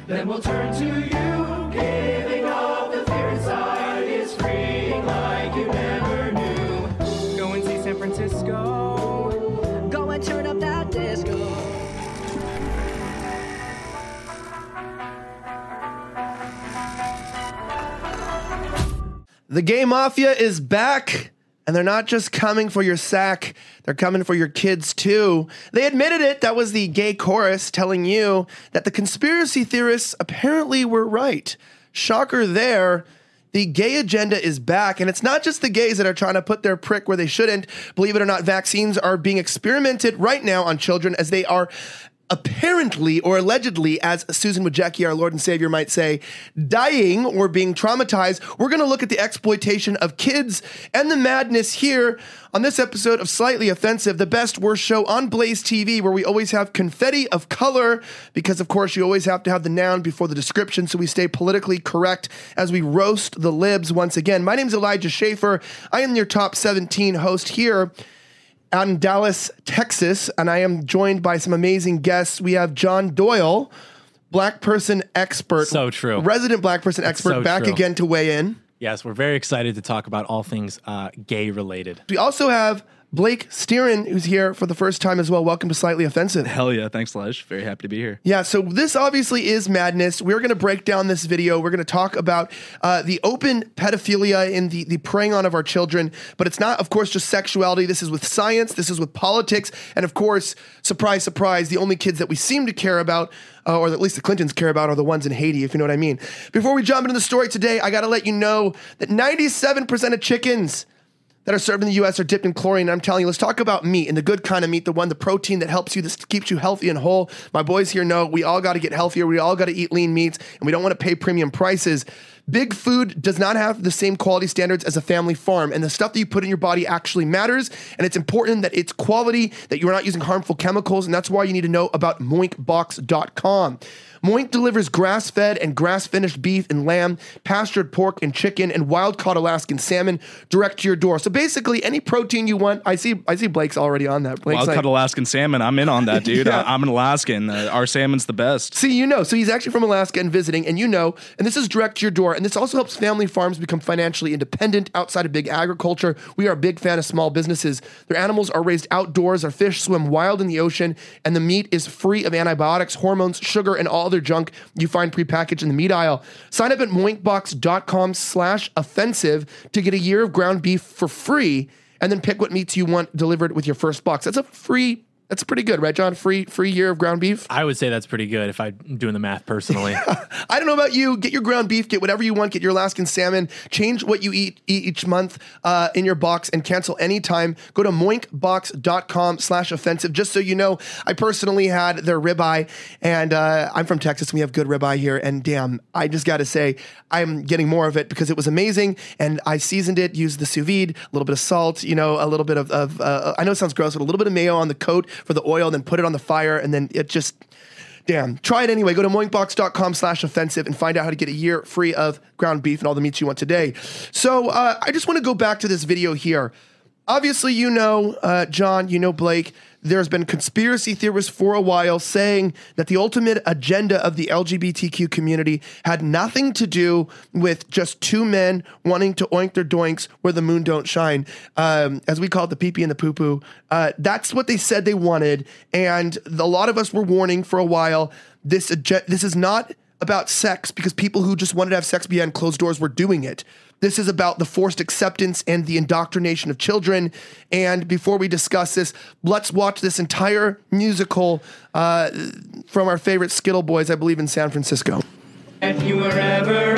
then we'll turn to you. Giving up the fear inside is freeing like you never knew. Go and see San Francisco. Go and turn up that disco. The Gay Mafia is back, and they're not just coming for your sack, they're coming for your kids too. They admitted it. That was the gay chorus telling you that the conspiracy theorists apparently were right. Shocker there. The gay agenda is back, and it's not just the gays that are trying to put their prick where they shouldn't. Believe it or not, vaccines are being experimented right now on children as they are apparently or allegedly, as Susan Wojcicki, our Lord and Savior, might say, dying or being traumatized. We're going to look at the exploitation of kids and the madness here on this episode of Slightly Offensive, the best worst show on Blaze TV, where we always have confetti of color because, of course, you always have to have the noun before the description, so we stay politically correct as we roast the libs once again. My name is Elijah Schaefer. I am your top 17 host here out in Dallas, Texas, and I am joined by some amazing guests. We have John Doyle, black person expert. So true. Resident black person expert, so back true. again to weigh in. Yes, we're very excited to talk about all things gay related. We also have Blake Steeren, who's here for the first time as well. Welcome to Slightly Offensive. Hell yeah. Thanks, Lej. Very happy to be here. Yeah, so this obviously is madness. We're going to break down this video. We're going to talk about the open pedophilia and the preying on of our children. But it's not, of course, just sexuality. This is with science. This is with politics. And of course, surprise, surprise, the only kids that we seem to care about, or at least the Clintons care about, are the ones in Haiti, if you know what I mean. Before we jump into the story today, I got to let you know that 97% of chickens that are served in the U.S. are dipped in chlorine. And I'm telling you, let's talk about meat, and the good kind of meat, the protein that helps you, that keeps you healthy and whole. My boys here know we all got to get healthier. We all got to eat lean meats, and we don't want to pay premium prices. Big food does not have the same quality standards as a family farm, and the stuff that you put in your body actually matters, and it's important that it's quality, that you're not using harmful chemicals, and that's why you need to know about moinkbox.com. Moink delivers grass-fed and grass-finished beef and lamb, pastured pork and chicken, and wild-caught Alaskan salmon direct to your door. So basically, any protein you want. I see Blake's already on that. Blake's Wild-caught Alaskan salmon. I'm in on that, dude. Yeah. I'm an Alaskan. Our salmon's the best. See, so he's actually from Alaska and visiting, and and this is direct to your door, and this also helps family farms become financially independent outside of big agriculture. We are a big fan of small businesses. Their animals are raised outdoors, our fish swim wild in the ocean, and the meat is free of antibiotics, hormones, sugar, and all other junk you find prepackaged in the meat aisle. Sign up at moinkbox.com/offensive to get a year of ground beef for free, and then pick what meats you want delivered with your first box. That's pretty good, right, John? Free year of ground beef? I would say that's pretty good if I'm doing the math personally. I don't know about you. Get your ground beef, get whatever you want, get your Alaskan salmon, change what you eat each month in your box, and cancel anytime. Go to moinkbox.com/offensive. Just so you know, I personally had their ribeye, and I'm from Texas, and we have good ribeye here, and damn, I just got to say, I'm getting more of it because it was amazing, and I seasoned it, used the sous vide, a little bit of salt, a little bit of I know it sounds gross, but a little bit of mayo on the coat for the oil, then put it on the fire, and then it just, damn. Try it anyway. Go to moinkbox.com/offensive and find out how to get a year free of ground beef and all the meats you want today. So I just want to go back to this video here. Obviously, John, Blake, there's been conspiracy theorists for a while saying that the ultimate agenda of the LGBTQ community had nothing to do with just two men wanting to oink their doinks where the moon don't shine, as we call it, the pee-pee and the poo-poo. That's what they said they wanted, and a lot of us were warning for a while, this is not about sex, because people who just wanted to have sex behind closed doors were doing it. This is about the forced acceptance and the indoctrination of children. And before we discuss this, let's watch this entire musical from our favorite Skittle Boys, I believe, in San Francisco. If you were ever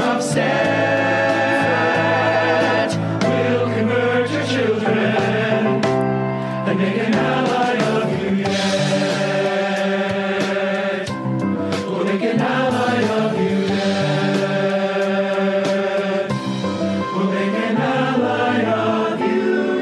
upset, we'll convert your children and make an ally of you yet. We'll make an ally of you yet. We'll make an ally of you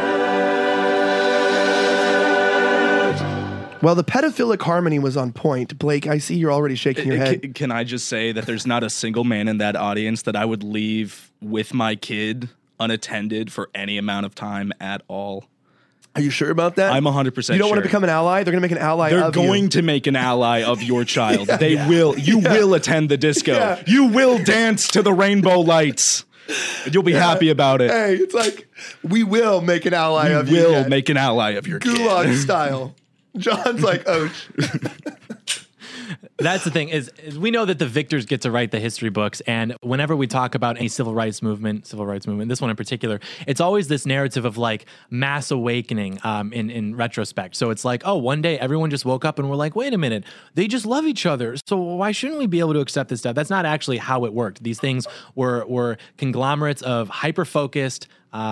yet. Well, the pedophilic harmony was on point. Blake, I see you're already shaking your head. Can I just say that there's not a single man in that audience that I would leave with my kid unattended for any amount of time at all? Are you sure about that? I'm 100% You don't want sure. to become an ally? They're going to make an ally They're of going you. to make an ally of your child. They will. You will attend the disco. Yeah. You will dance to the rainbow lights. And you'll be happy about it. Hey, it's like, we will make an ally of you. You will kid. make an ally of your Gulag kid. style. John's like, oh, That's the thing is we know that the victors get to write the history books, and whenever we talk about any civil rights movement, this one in particular, it's always this narrative of like mass awakening in retrospect. So it's like, oh, one day everyone just woke up and we're like, wait a minute, they just love each other. So why shouldn't we be able to accept this stuff? That's not actually how it worked. These things were conglomerates of hyper-focused,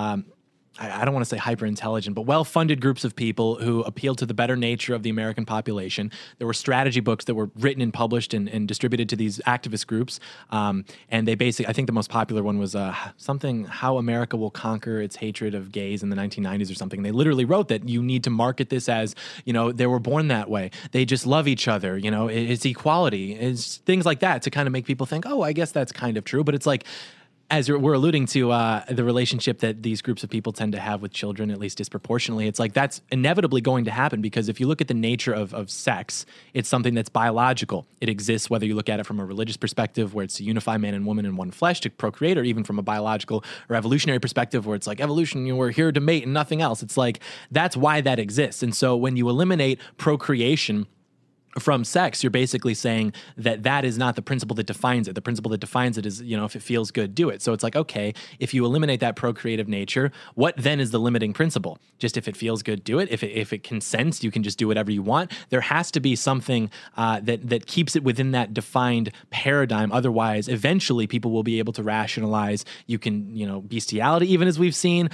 I don't want to say hyper intelligent, but well-funded groups of people who appealed to the better nature of the American population. There were strategy books that were written and published and distributed to these activist groups. And they basically, I think the most popular one was something, How America Will Conquer Its Hatred of Gays in the 1990s or something. They literally wrote that you need to market this as, they were born that way. They just love each other. It's equality. It's things like that to kind of make people think, oh, I guess that's kind of true. But it's like, as we're alluding to, the relationship that these groups of people tend to have with children, at least disproportionately, it's like that's inevitably going to happen because if you look at the nature of sex, it's something that's biological. It exists whether you look at it from a religious perspective where it's to unify man and woman in one flesh to procreate, or even from a biological or evolutionary perspective where it's like evolution, we're here to mate and nothing else. It's like that's why that exists. And so when you eliminate procreation from sex, you're basically saying that is not the principle that defines it. The principle that defines it is, if it feels good, do it. So it's like, okay, if you eliminate that procreative nature, what then is the limiting principle? Just if it feels good, do it. If it consents, you can just do whatever you want. There has to be something that keeps it within that defined paradigm. Otherwise, eventually people will be able to rationalize. You can, bestiality, even as we've seen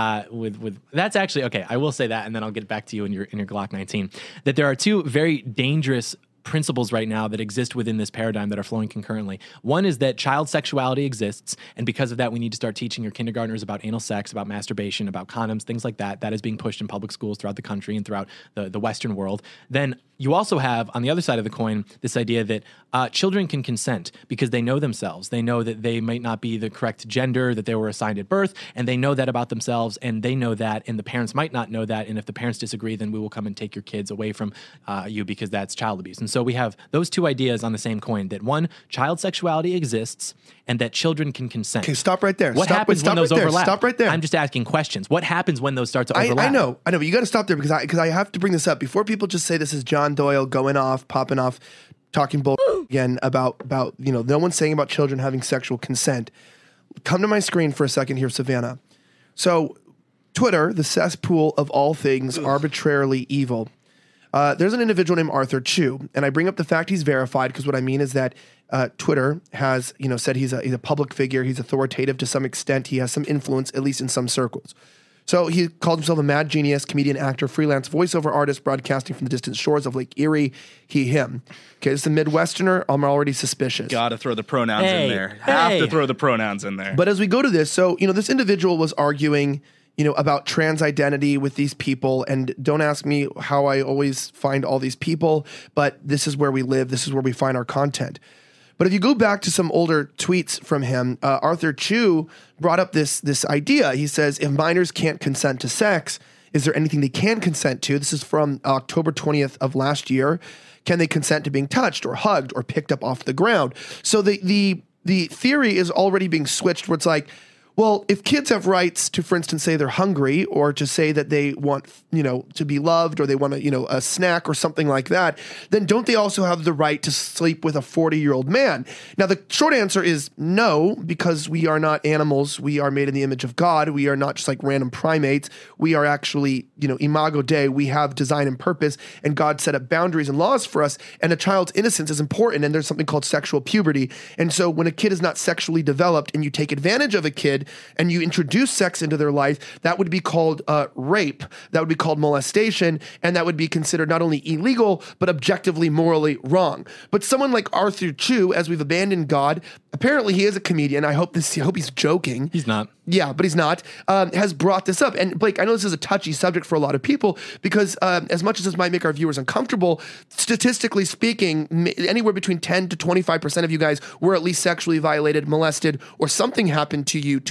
with that's actually okay. I will say that, and then I'll get back to you in your Glock 19. That there are two very dangerous principles right now that exist within this paradigm that are flowing concurrently. One is that child sexuality exists, and because of that, we need to start teaching your kindergartners about anal sex, about masturbation, about condoms, things like that. That is being pushed in public schools throughout the country and throughout the Western world. Then you also have, on the other side of the coin, this idea that children can consent because they know themselves. They know that they might not be the correct gender that they were assigned at birth, and they know that about themselves, and they know that, and the parents might not know that, and if the parents disagree, then we will come and take your kids away from you because that's child abuse. And so we have those two ideas on the same coin, that one, child sexuality exists, and that children can consent. Okay, stop right there. What happens when those right there. overlap? Stop right there. I'm just asking questions. What happens when those start to overlap? I know, but you got to stop there because I have to bring this up before people just say this is John Doyle going off, popping off, talking bull again about no one's saying about children having sexual consent. Come to my screen for a second here, Savannah. So, Twitter, the cesspool of all things arbitrarily evil. There's an individual named Arthur Chu, and I bring up the fact he's verified because what I mean is that Twitter has said he's a public figure, he's authoritative to some extent, he has some influence, at least in some circles. So he called himself a mad genius, comedian, actor, freelance voiceover artist, broadcasting from the distant shores of Lake Erie. He, him. Okay, this is a Midwesterner. I'm already suspicious. Gotta throw the pronouns in there. Hey. Have to throw the pronouns in there. But as we go to this, so, this individual was arguing, about trans identity with these people. And don't ask me how I always find all these people, but this is where we live. This is where we find our content. But if you go back to some older tweets from him, Arthur Chu brought up this idea. He says, if minors can't consent to sex, is there anything they can consent to? This is from October 20th of last year. Can they consent to being touched or hugged or picked up off the ground? So the theory is already being switched where it's like, well, if kids have rights to, for instance, say they're hungry or to say that they want, to be loved or they want a snack or something like that, then don't they also have the right to sleep with a 40-year-old man? Now, the short answer is no, because we are not animals. We are made in the image of God. We are not just like random primates. We are actually, imago Dei. We have design and purpose, and God set up boundaries and laws for us, and a child's innocence is important, and there's something called sexual puberty. And so when a kid is not sexually developed and you take advantage of a kid, and you introduce sex into their life, that would be called rape, that would be called molestation, and that would be considered not only illegal, but objectively morally wrong. But someone like Arthur Chu, as we've abandoned God, apparently he is a comedian. I hope he's joking. He's not. Yeah, but he's not, has brought this up. And Blake, I know this is a touchy subject for a lot of people because as much as this might make our viewers uncomfortable, statistically speaking, anywhere between 10 to 25% of you guys were at least sexually violated, molested, or something happened to you to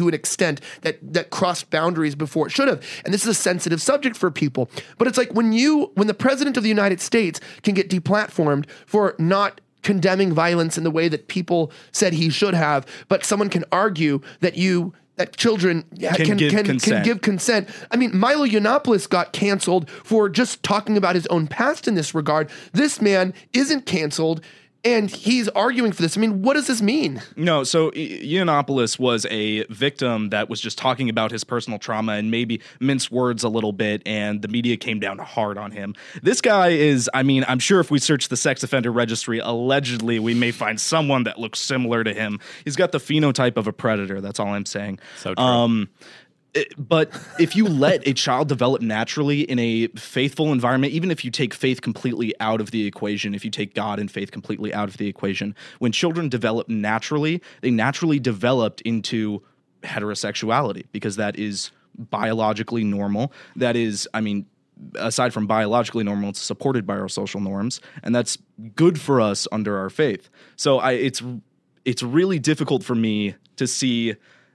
to an extent that crossed boundaries before it should have. And this is a sensitive subject for people. But it's like when the president of the United States can get deplatformed for not condemning violence in the way that people said he should have, but someone can argue that children can give consent. I mean, Milo Yiannopoulos got canceled for just talking about his own past in this regard. This man isn't canceled, and he's arguing for this. I mean, what does this mean? No, so Yiannopoulos was a victim that was just talking about his personal trauma and maybe minced words a little bit, and the media came down hard on him. This guy is, I mean, I'm sure if we search the sex offender registry, allegedly we may find someone that looks similar to him. He's got the phenotype of a predator, that's all I'm saying. So true. But if you let a child develop naturally in a faithful environment, even if you take faith completely out of the equation, if you take God and faith completely out of the equation, when children develop naturally, they naturally developed into heterosexuality because that is biologically normal. That is, I mean, aside from biologically normal, it's supported by our social norms, and that's good for us under our faith. So it's really difficult for me to see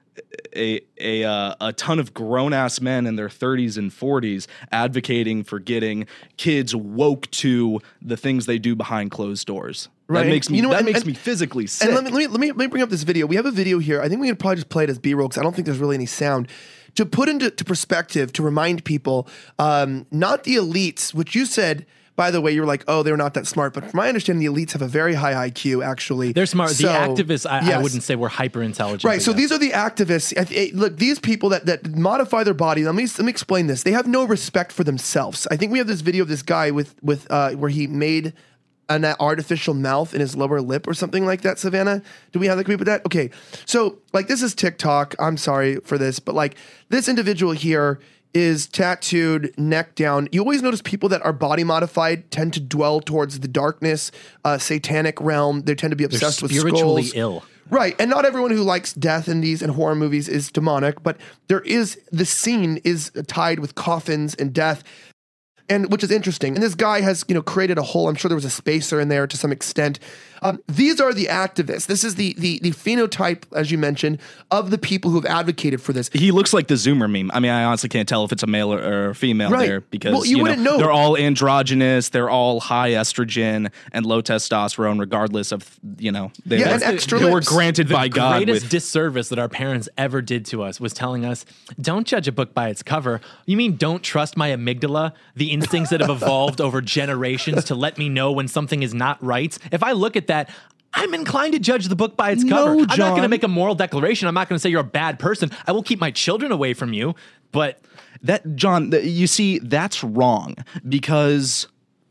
a ton of grown-ass men in their 30s and 40s advocating for getting kids woke to the things they do behind closed doors. Right. That makes me, and, me physically sick. And let me bring up this video. We have a video here. I think we can probably just play it as B-roll because I don't think there's really any sound. To put into perspective, to remind people, not the elites, which you said, by the way, you're like, oh, they're not that smart. But from my understanding, the elites have a very high IQ, actually. They're smart. So, the activists, I yes. wouldn't say we're hyper intelligent. Right. So these are the activists. Look, these people that modify their body. Let me explain this. They have no respect for themselves. I think we have this video of this guy with where he made an artificial mouth in his lower lip or something like that. Savannah, do we have the clip of that? Okay. So like this is TikTok. I'm sorry for this, but like this individual here is tattooed neck down. You always notice people that are body modified tend to dwell towards the darkness, satanic realm. They tend to be obsessed with spiritually skulls. ill. Right. And not everyone who likes death in these and horror movies is demonic, but the scene is tied with coffins and death. And which is interesting. And this guy has, created a whole, I'm sure there was a spacer in there to some extent. These are the activists. This is the phenotype, as you mentioned, of the people who have advocated for this. He looks like the Zoomer meme. I mean, I honestly can't tell if it's a male or a female there because well, you wouldn't know. They're all androgynous, they're all high estrogen and low testosterone, regardless of they and extra were lips. granted by The God. greatest disservice that our parents ever did to us was telling us, don't judge a book by its cover. You mean don't trust my amygdala, the instincts that have evolved over generations to let me know when something is not right? If I look at that, I'm inclined to judge the book by its cover. I'm not going to make a moral declaration. I'm not going to say you're a bad person. I will keep my children away from you. But John, you see, that's wrong because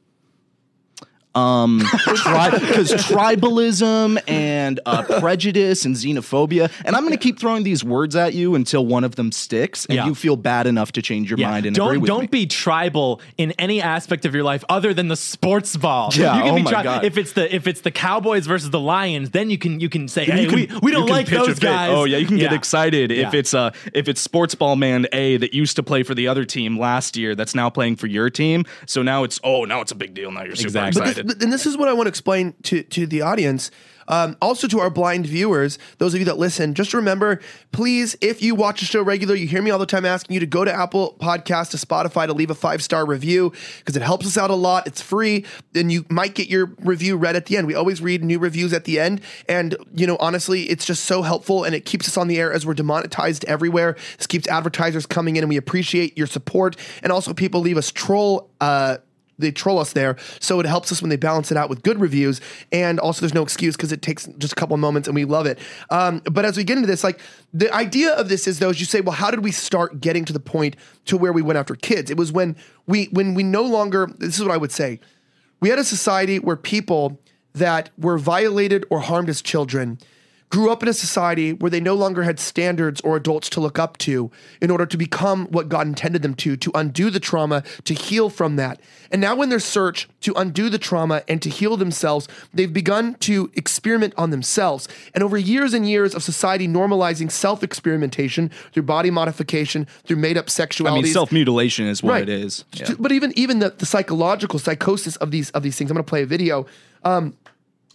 tribalism and prejudice and xenophobia, and I'm going to keep throwing these words at you until one of them sticks and you feel bad enough to change your mind and agree with me. Don't be tribal in any aspect of your life other than the sports ball. Yeah, you can be God. If it's the Cowboys versus the Lions, then you can say, hey, we don't like those guys. Oh yeah, you can get excited if it's sports ball man A that used to play for the other team last year that's now playing for your team. So now it's a big deal. Now you're super excited. And this is what I want to explain to the audience. Also to our blind viewers, those of you that listen, just remember, please, if you watch the show regularly, you hear me all the time asking you to go to Apple Podcasts, to Spotify, to leave a 5-star review because it helps us out a lot. It's free, and you might get your review read at the end. We always read new reviews at the end, and honestly, it's just so helpful, and it keeps us on the air as we're demonetized everywhere. This keeps advertisers coming in, and we appreciate your support. And also, people leave us they troll us there, so it helps us when they balance it out with good reviews. And also there's no excuse because it takes just a couple of moments and we love it. But as we get into this, like the idea of this is though, as you say, well, how did we start getting to the point to where we went after kids? It was when we no longer, this is what I would say, we had a society where people that were violated or harmed as children grew up in a society where they no longer had standards or adults to look up to in order to become what God intended them to undo the trauma, to heal from that. And now in their search to undo the trauma and to heal themselves, they've begun to experiment on themselves. And over years and years of society normalizing self-experimentation through body modification, through made-up sexuality. I mean, self-mutilation is what it is. Yeah. But even the psychological psychosis of these things, I'm going to play a video.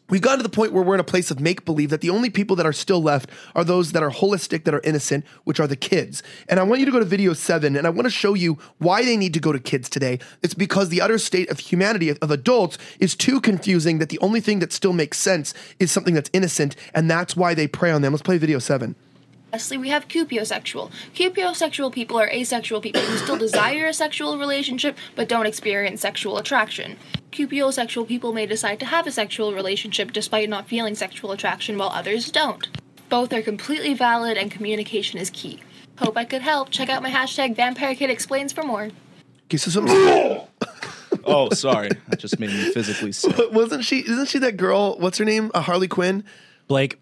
we've gotten to the point where we're in a place of make-believe that the only people that are still left are those that are holistic, that are innocent, which are the kids. And I want you to go to video 7, and I want to show you why they need to go to kids today. It's because the utter state of humanity, of adults, is too confusing that the only thing that still makes sense is something that's innocent, and that's why they prey on them. Let's play video 7. Lastly, we have cupiosexual. Cupiosexual people are asexual people who still desire a sexual relationship but don't experience sexual attraction. Cupiosexual people may decide to have a sexual relationship despite not feeling sexual attraction while others don't. Both are completely valid and communication is key. Hope I could help. Check out my hashtag VampireKidExplains for more. Okay, so some... Oh, sorry. That just made me physically sick. Isn't she that girl, what's her name? Harley Quinn? Blake,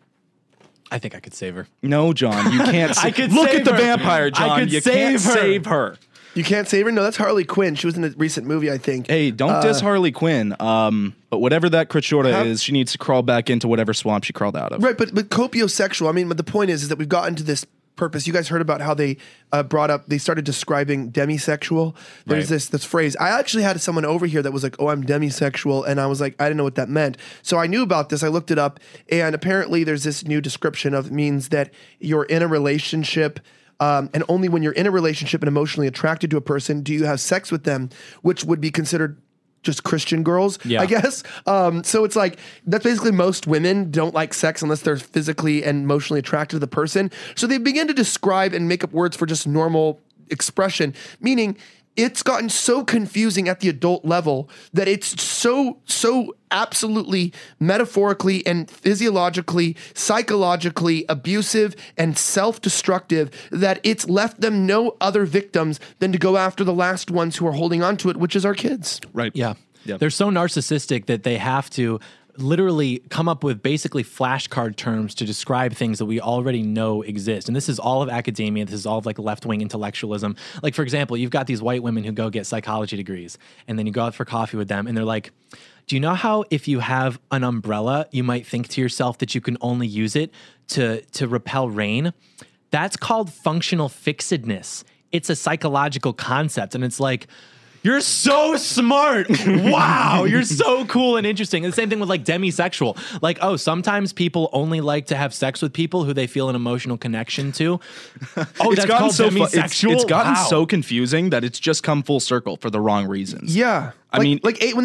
I think I could save her. No, John, you can't. I could look save at the her. vampire, I John. could You save can't her. save her. You can't save her? No, that's Harley Quinn. She was in a recent movie, I think. Hey, don't diss Harley Quinn. But whatever that Critchorda is, she needs to crawl back into whatever swamp she crawled out of. Right, but copiosexual, I mean, but the point is that we've gotten to this purpose. You guys heard about how they they started describing demisexual. There's this phrase. I actually had someone over here that was like, oh, I'm demisexual. And I was like, I didn't know what that meant. So I knew about this. I looked it up. And apparently there's this new description of, it means that you're in a relationship, and only when you're in a relationship and emotionally attracted to a person do you have sex with them, which would be considered just Christian girls, I guess. So it's like, that's basically most women don't like sex unless they're physically and emotionally attracted to the person. So they begin to describe and make up words for just normal expression, meaning it's gotten so confusing at the adult level that it's so absolutely metaphorically and physiologically, psychologically abusive and self-destructive that it's left them no other victims than to go after the last ones who are holding on to it, which is our kids. Right. Yeah. Yep. They're so narcissistic that they have to literally come up with basically flashcard terms to describe things that we already know exist. And this is all of academia. This is all of like left-wing intellectualism. Like, for example, you've got these white women who go get psychology degrees, and then you go out for coffee with them, and they're like, do you know how if you have an umbrella, you might think to yourself that you can only use it to repel rain? That's called functional fixedness. It's a psychological concept. And it's like, you're so smart. Wow. You're so cool and interesting. And the same thing with like demisexual. Like, oh, sometimes people only like to have sex with people who they feel an emotional connection to. Oh, It's that's gotten called so demisexual? it's gotten Wow. so confusing that it's just come full circle for the wrong reasons. Yeah. I mean-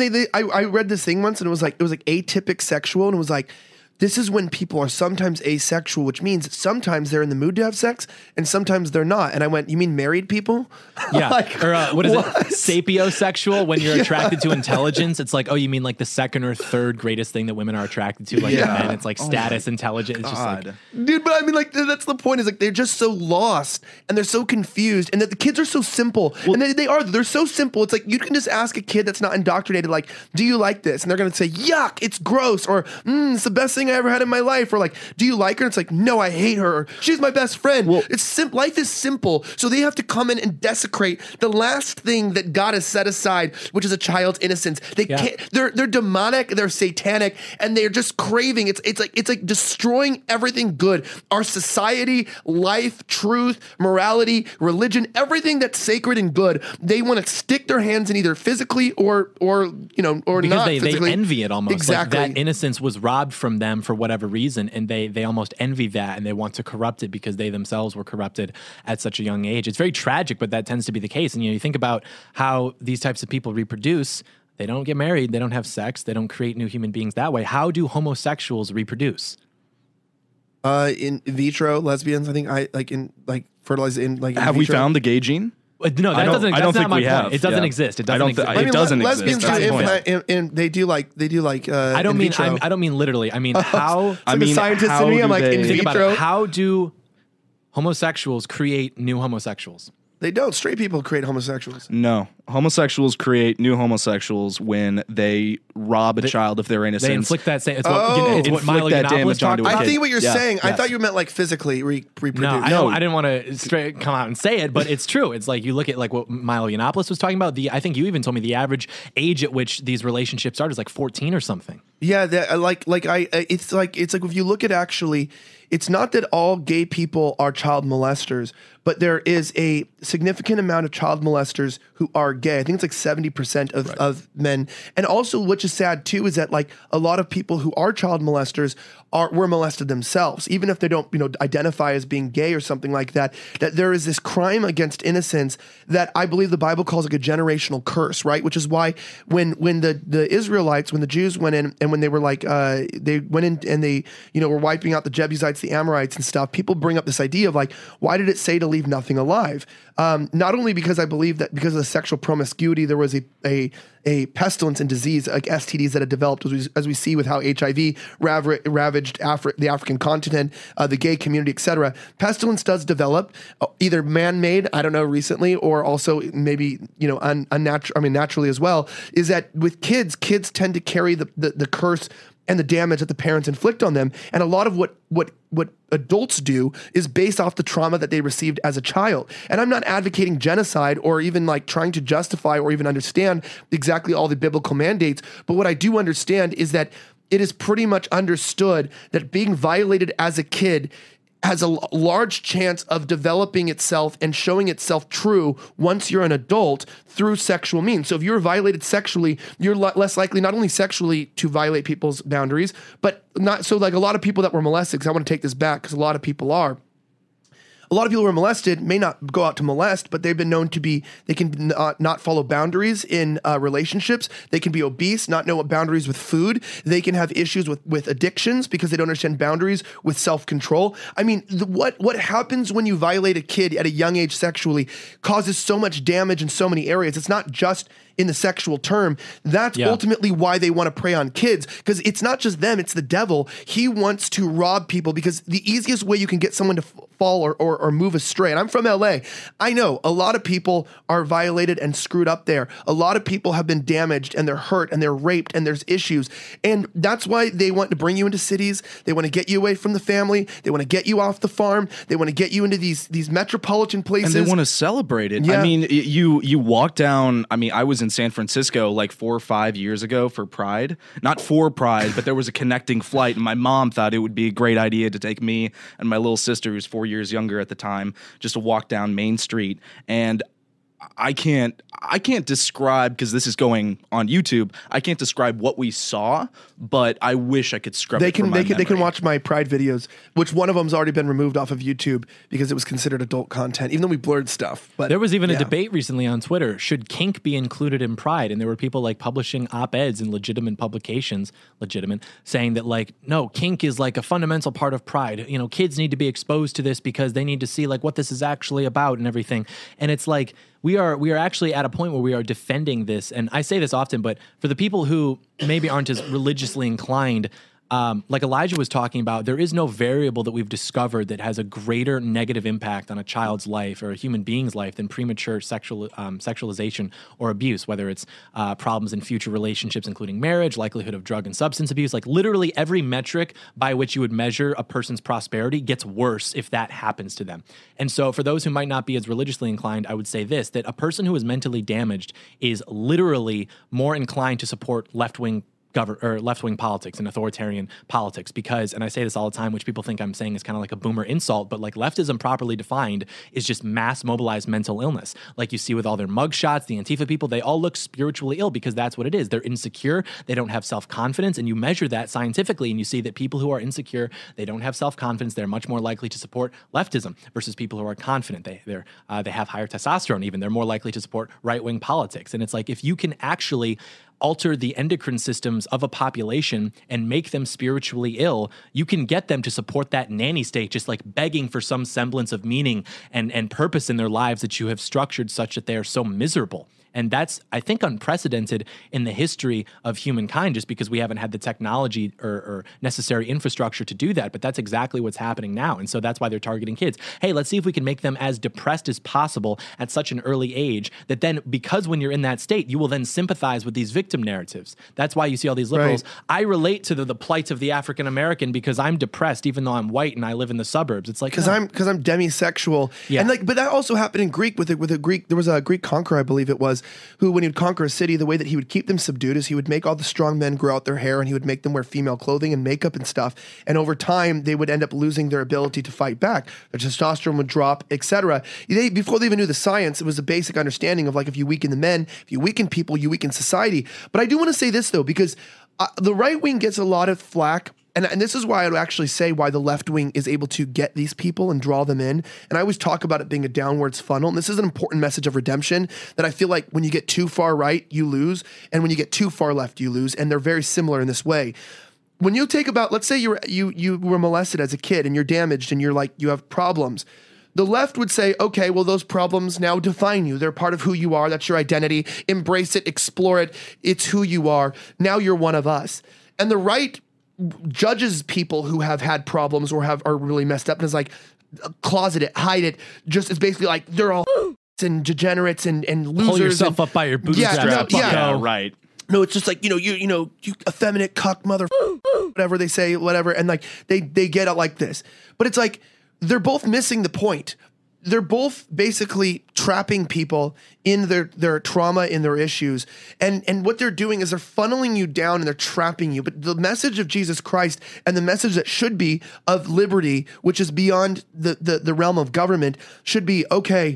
I read this thing once and it was like atypic sexual, and it was like, this is when people are sometimes asexual, which means sometimes they're in the mood to have sex and sometimes they're not. And I went, you mean married people? Yeah. Like, or what is what? it? Sapiosexual, when you're attracted to intelligence. It's like, oh, you mean like the second or third greatest thing that women are attracted to, like men. It's like status, intelligence. It's just like, Dude, but I mean, like, that's the point, is like, they're just so lost and they're so confused, and that the kids are so simple. And they're so simple. It's like, you can just ask a kid that's not indoctrinated, like, do you like this? And they're going to say, yuck, it's gross. Or, it's the best thing I ever had in my life. Or like, do you like her? And it's like, no, I hate her. Or, she's my best friend. Well- It's life is simple. So they have to come in and desecrate the last thing that God has set aside, which is a child's innocence. They can't, they're demonic, they're satanic, and they're just craving. It's like destroying everything good. Our society, life, truth, morality, religion, everything that's sacred and good. They want to stick their hands in either physically or because not they physically. envy it almost. Exactly. Like that innocence was robbed from them for whatever reason, and they almost envy that, and they want to corrupt it because they themselves were corrupted at such a young age. It's very tragic, but that tends to be the case. And you think about how these types of people reproduce. They don't get married, they don't have sex, they don't create new human beings that way. How do homosexuals reproduce? In vitro, lesbians, I think fertilize in like. Have we found the gay gene? No, I don't that's not think my we point. have. It doesn't Yeah. exist. It I doesn't don't thi- exist. it doesn't lesbians exist. That's the point. and they do like I don't in mean vitro. I don't mean literally. I mean how. I mean, scientists how in me, do I'm like, in they- Think about vitro. it. How do homosexuals create new homosexuals? They don't. Straight people create homosexuals. No. Homosexuals create new homosexuals when they rob a child of their innocence. They inflict that same. It's Oh. what, it's what Milo Inflict that Yiannopoulos damage talked onto a about. I kid. think what you're Yeah, saying. I yes. thought you meant like physically reproduce. No, I didn't want to straight come out and say it, but it's true. It's like you look at like what Milo Yiannopoulos was talking about. I think you even told me the average age at which these relationships start is like 14 or something. Yeah, it's like if you look at actually, it's not that all gay people are child molesters, but there is a significant amount of child molesters who are gay. I think it's like 70% of men. And also, which is sad too, is that like a lot of people who are child molesters were molested themselves, even if they don't, identify as being gay or something like that. That there is this crime against innocence that I believe the Bible calls like a generational curse, right? Which is why when the Israelites, when the Jews went in and when they were like they went in and they were wiping out the Jebusites, the Amorites, and stuff. People bring up this idea of like, why did it say to leave nothing alive? Not only because I believe that because of the sexual promiscuity, there was a pestilence and disease like STDs that had developed, as we see with how HIV ravaged the African continent, the gay community, etc. Pestilence does develop, either man-made, I don't know, recently, or also maybe unnatural. I mean, naturally as well. Is that with kids tend to carry the curse and the damage that the parents inflict on them, and a lot of what adults do is based off the trauma that they received as a child. And I'm not advocating genocide or even like trying to justify or even understand exactly all the biblical mandates, but what I do understand is that it is pretty much understood that being violated as a kid has a large chance of developing itself and showing itself true once you're an adult through sexual means. So if you're violated sexually, you're less likely not only sexually to violate people's boundaries, but not so like a lot of people that were molested, because I want to take this back because a lot of people are. A lot of people who are molested may not go out to molest, but they've been known to be, they can not follow boundaries in relationships. They can be obese, not know what boundaries with food. They can have issues with addictions because they don't understand boundaries with self-control. I mean, what happens when you violate a kid at a young age sexually causes so much damage in so many areas. It's not just in the sexual term. That's ultimately why they want to prey on kids, because it's not just them, it's the devil. He wants to rob people, because the easiest way you can get someone to fall or move astray, and I'm from LA, I know a lot of people are violated and screwed up there. A lot of people have been damaged and they're hurt and they're raped and there's issues. And that's why they want to bring you into cities. They want to get you away from the family. They want to get you off the farm. They want to get you into these metropolitan places. And they want to celebrate it. Yeah. I mean, you walk down, I was in San Francisco like 4 or 5 years ago for Pride. Not for Pride, but there was a connecting flight, and my mom thought it would be a great idea to take me and my little sister, who's 4 years younger at the time, just to walk down Main Street. And I can't describe, because this is going on YouTube, I can't describe what we saw, but I wish I could scrub it from my memory. They can watch my Pride videos, which one of them's already been removed off of YouTube because it was considered adult content, even though we blurred stuff. But there was even a debate recently on Twitter, should kink be included in Pride? And there were people like publishing op-eds in legitimate publications, saying that like, no, kink is like a fundamental part of Pride. Kids need to be exposed to this because they need to see like what this is actually about and everything. And it's like, we are actually at a point where we are defending this. And I say this often, but for the people who maybe aren't as religiously inclined, like Elijah was talking about, there is no variable that we've discovered that has a greater negative impact on a child's life or a human being's life than premature sexualization or abuse, whether it's problems in future relationships, including marriage, likelihood of drug and substance abuse. Like literally every metric by which you would measure a person's prosperity gets worse if that happens to them. And so for those who might not be as religiously inclined, I would say this, that a person who is mentally damaged is literally more inclined to support left-wing politics and authoritarian politics, because, and I say this all the time, which people think I'm saying is kind of like a boomer insult, but like leftism properly defined is just mass mobilized mental illness. Like you see with all their mugshots, the Antifa people, they all look spiritually ill because that's what it is. They're insecure. They don't have self-confidence. And you measure that scientifically and you see that people who are insecure, they don't have self-confidence. They're much more likely to support leftism versus people who are confident. They have higher testosterone even. They're more likely to support right-wing politics. And it's like, if you can actually alter the endocrine systems of a population and make them spiritually ill, you can get them to support that nanny state, just like begging for some semblance of meaning and purpose in their lives that you have structured such that they are so miserable. And that's, I think, unprecedented in the history of humankind, just because we haven't had the technology or necessary infrastructure to do that. But that's exactly what's happening now. And so that's why they're targeting kids. Hey, let's see if we can make them as depressed as possible at such an early age that then, because when you're in that state, you will then sympathize with these victim narratives. That's why you see all these liberals. Right. I relate to the plight of the African American because I'm depressed, even though I'm white and I live in the suburbs. It's like, because I'm demisexual. Yeah. And like, but that also happened in Greek with a Greek. There was a Greek conqueror, I believe it was, was, who, when he would conquer a city, the way that he would keep them subdued is he would make all the strong men grow out their hair, and he would make them wear female clothing and makeup and stuff. And over time, they would end up losing their ability to fight back. Their testosterone would drop, etc. Before they even knew the science, it was a basic understanding of like, if you weaken the men, if you weaken people, you weaken society. But I do want to say this though, because the right wing gets a lot of flack. And this is why I would actually say why the left wing is able to get these people and draw them in. And I always talk about it being a downwards funnel. And this is an important message of redemption that I feel like when you get too far right, you lose. And when you get too far left, you lose. And they're very similar in this way. When you take about, let's say you were molested as a kid and you're damaged and you're like, you have problems. The left would say, okay, well, those problems now define you. They're part of who you are. That's your identity. Embrace it, explore it. It's who you are. Now you're one of us. And the right judges people who have had problems or are really messed up and is like, closet it, hide it. Just it's basically like they're all and degenerates and losers. Pull yourself up by your bootstraps. Right. No, it's just like, you effeminate cuck mother, whatever they say, whatever. And like they get it like this. But it's like they're both missing the point. They're both basically trapping people in their trauma, in their issues. And what they're doing is they're funneling you down and they're trapping you. But the message of Jesus Christ and the message that should be of liberty, which is beyond the realm of government, should be, okay,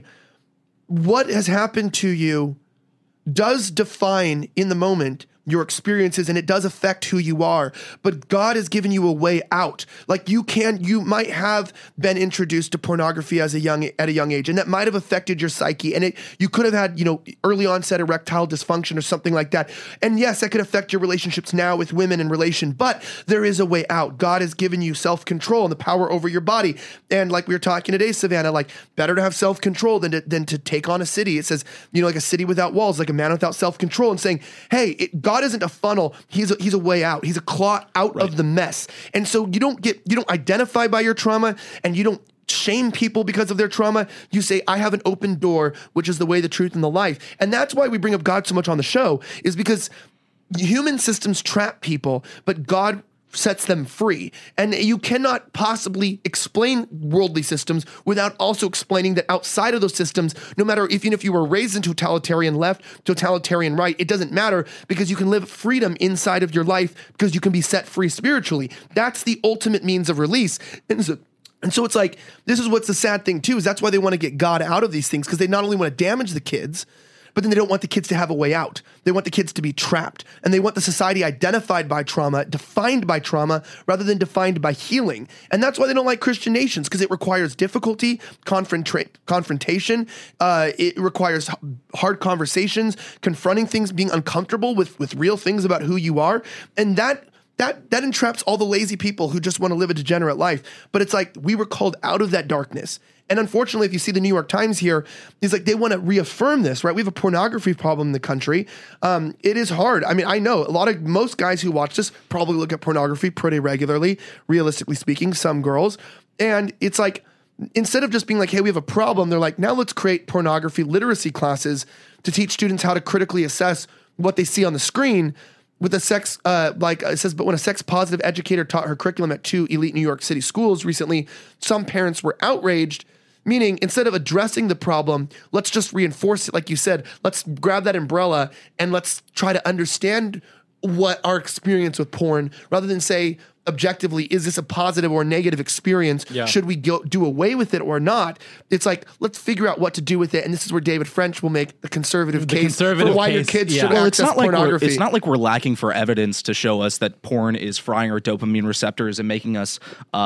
what has happened to you does define in the moment your experiences, and it does affect who you are, but God has given you a way out. Like you might have been introduced to pornography at a young age, and that might have affected your psyche, and you could have had, early onset erectile dysfunction or something like that. And yes, that could affect your relationships now with women in relation, but there is a way out. God has given you self-control and the power over your body. And like we were talking today, Savannah, like better to have self-control than to take on a city. It says, like a city without walls, like a man without self-control, and saying, hey, God isn't a funnel. He's a way out. He's a claw out of the mess. And so you don't identify by your trauma, and you don't shame people because of their trauma. You say, I have an open door, which is the way, the truth, and the life. And that's why we bring up God so much on the show, is because human systems trap people, but God sets them free. And you cannot possibly explain worldly systems without also explaining that outside of those systems, no matter even if you were raised in totalitarian left, totalitarian right, it doesn't matter, because you can live freedom inside of your life because you can be set free spiritually. That's the ultimate means of release. And so it's like, this is what's the sad thing too, is that's why they want to get God out of these things, because they not only want to damage the kids, but then they don't want the kids to have a way out. They want the kids to be trapped, and they want the society identified by trauma, defined by trauma, rather than defined by healing. And that's why they don't like Christian nations, because it requires difficulty, confrontation. It requires hard conversations, confronting things, being uncomfortable with real things about who you are. And that entraps all the lazy people who just want to live a degenerate life. But it's like, we were called out of that darkness. And unfortunately, if you see the New York Times here, it's like they want to reaffirm this, right? We have a pornography problem in the country. It is hard. I mean, I know most guys who watch this probably look at pornography pretty regularly, realistically speaking, some girls. And it's like, instead of just being like, hey, we have a problem, they're like, now let's create pornography literacy classes to teach students how to critically assess what they see on the screen. With a sex, it says, but when a sex positive educator taught her curriculum at 2 elite New York City schools recently, some parents were outraged, meaning instead of addressing the problem, let's just reinforce it. Like you said, let's grab that umbrella and let's try to understand what our experience with porn, rather than say, objectively, is this a positive or negative experience? Yeah. Should we do away with it or not? It's like, let's figure out what to do with it. And this is where David French will make the conservative case for why your kids should access pornography. It's not like we're lacking for evidence to show us that porn is frying our dopamine receptors and making us,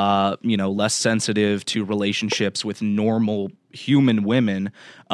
less sensitive to relationships with normal human women.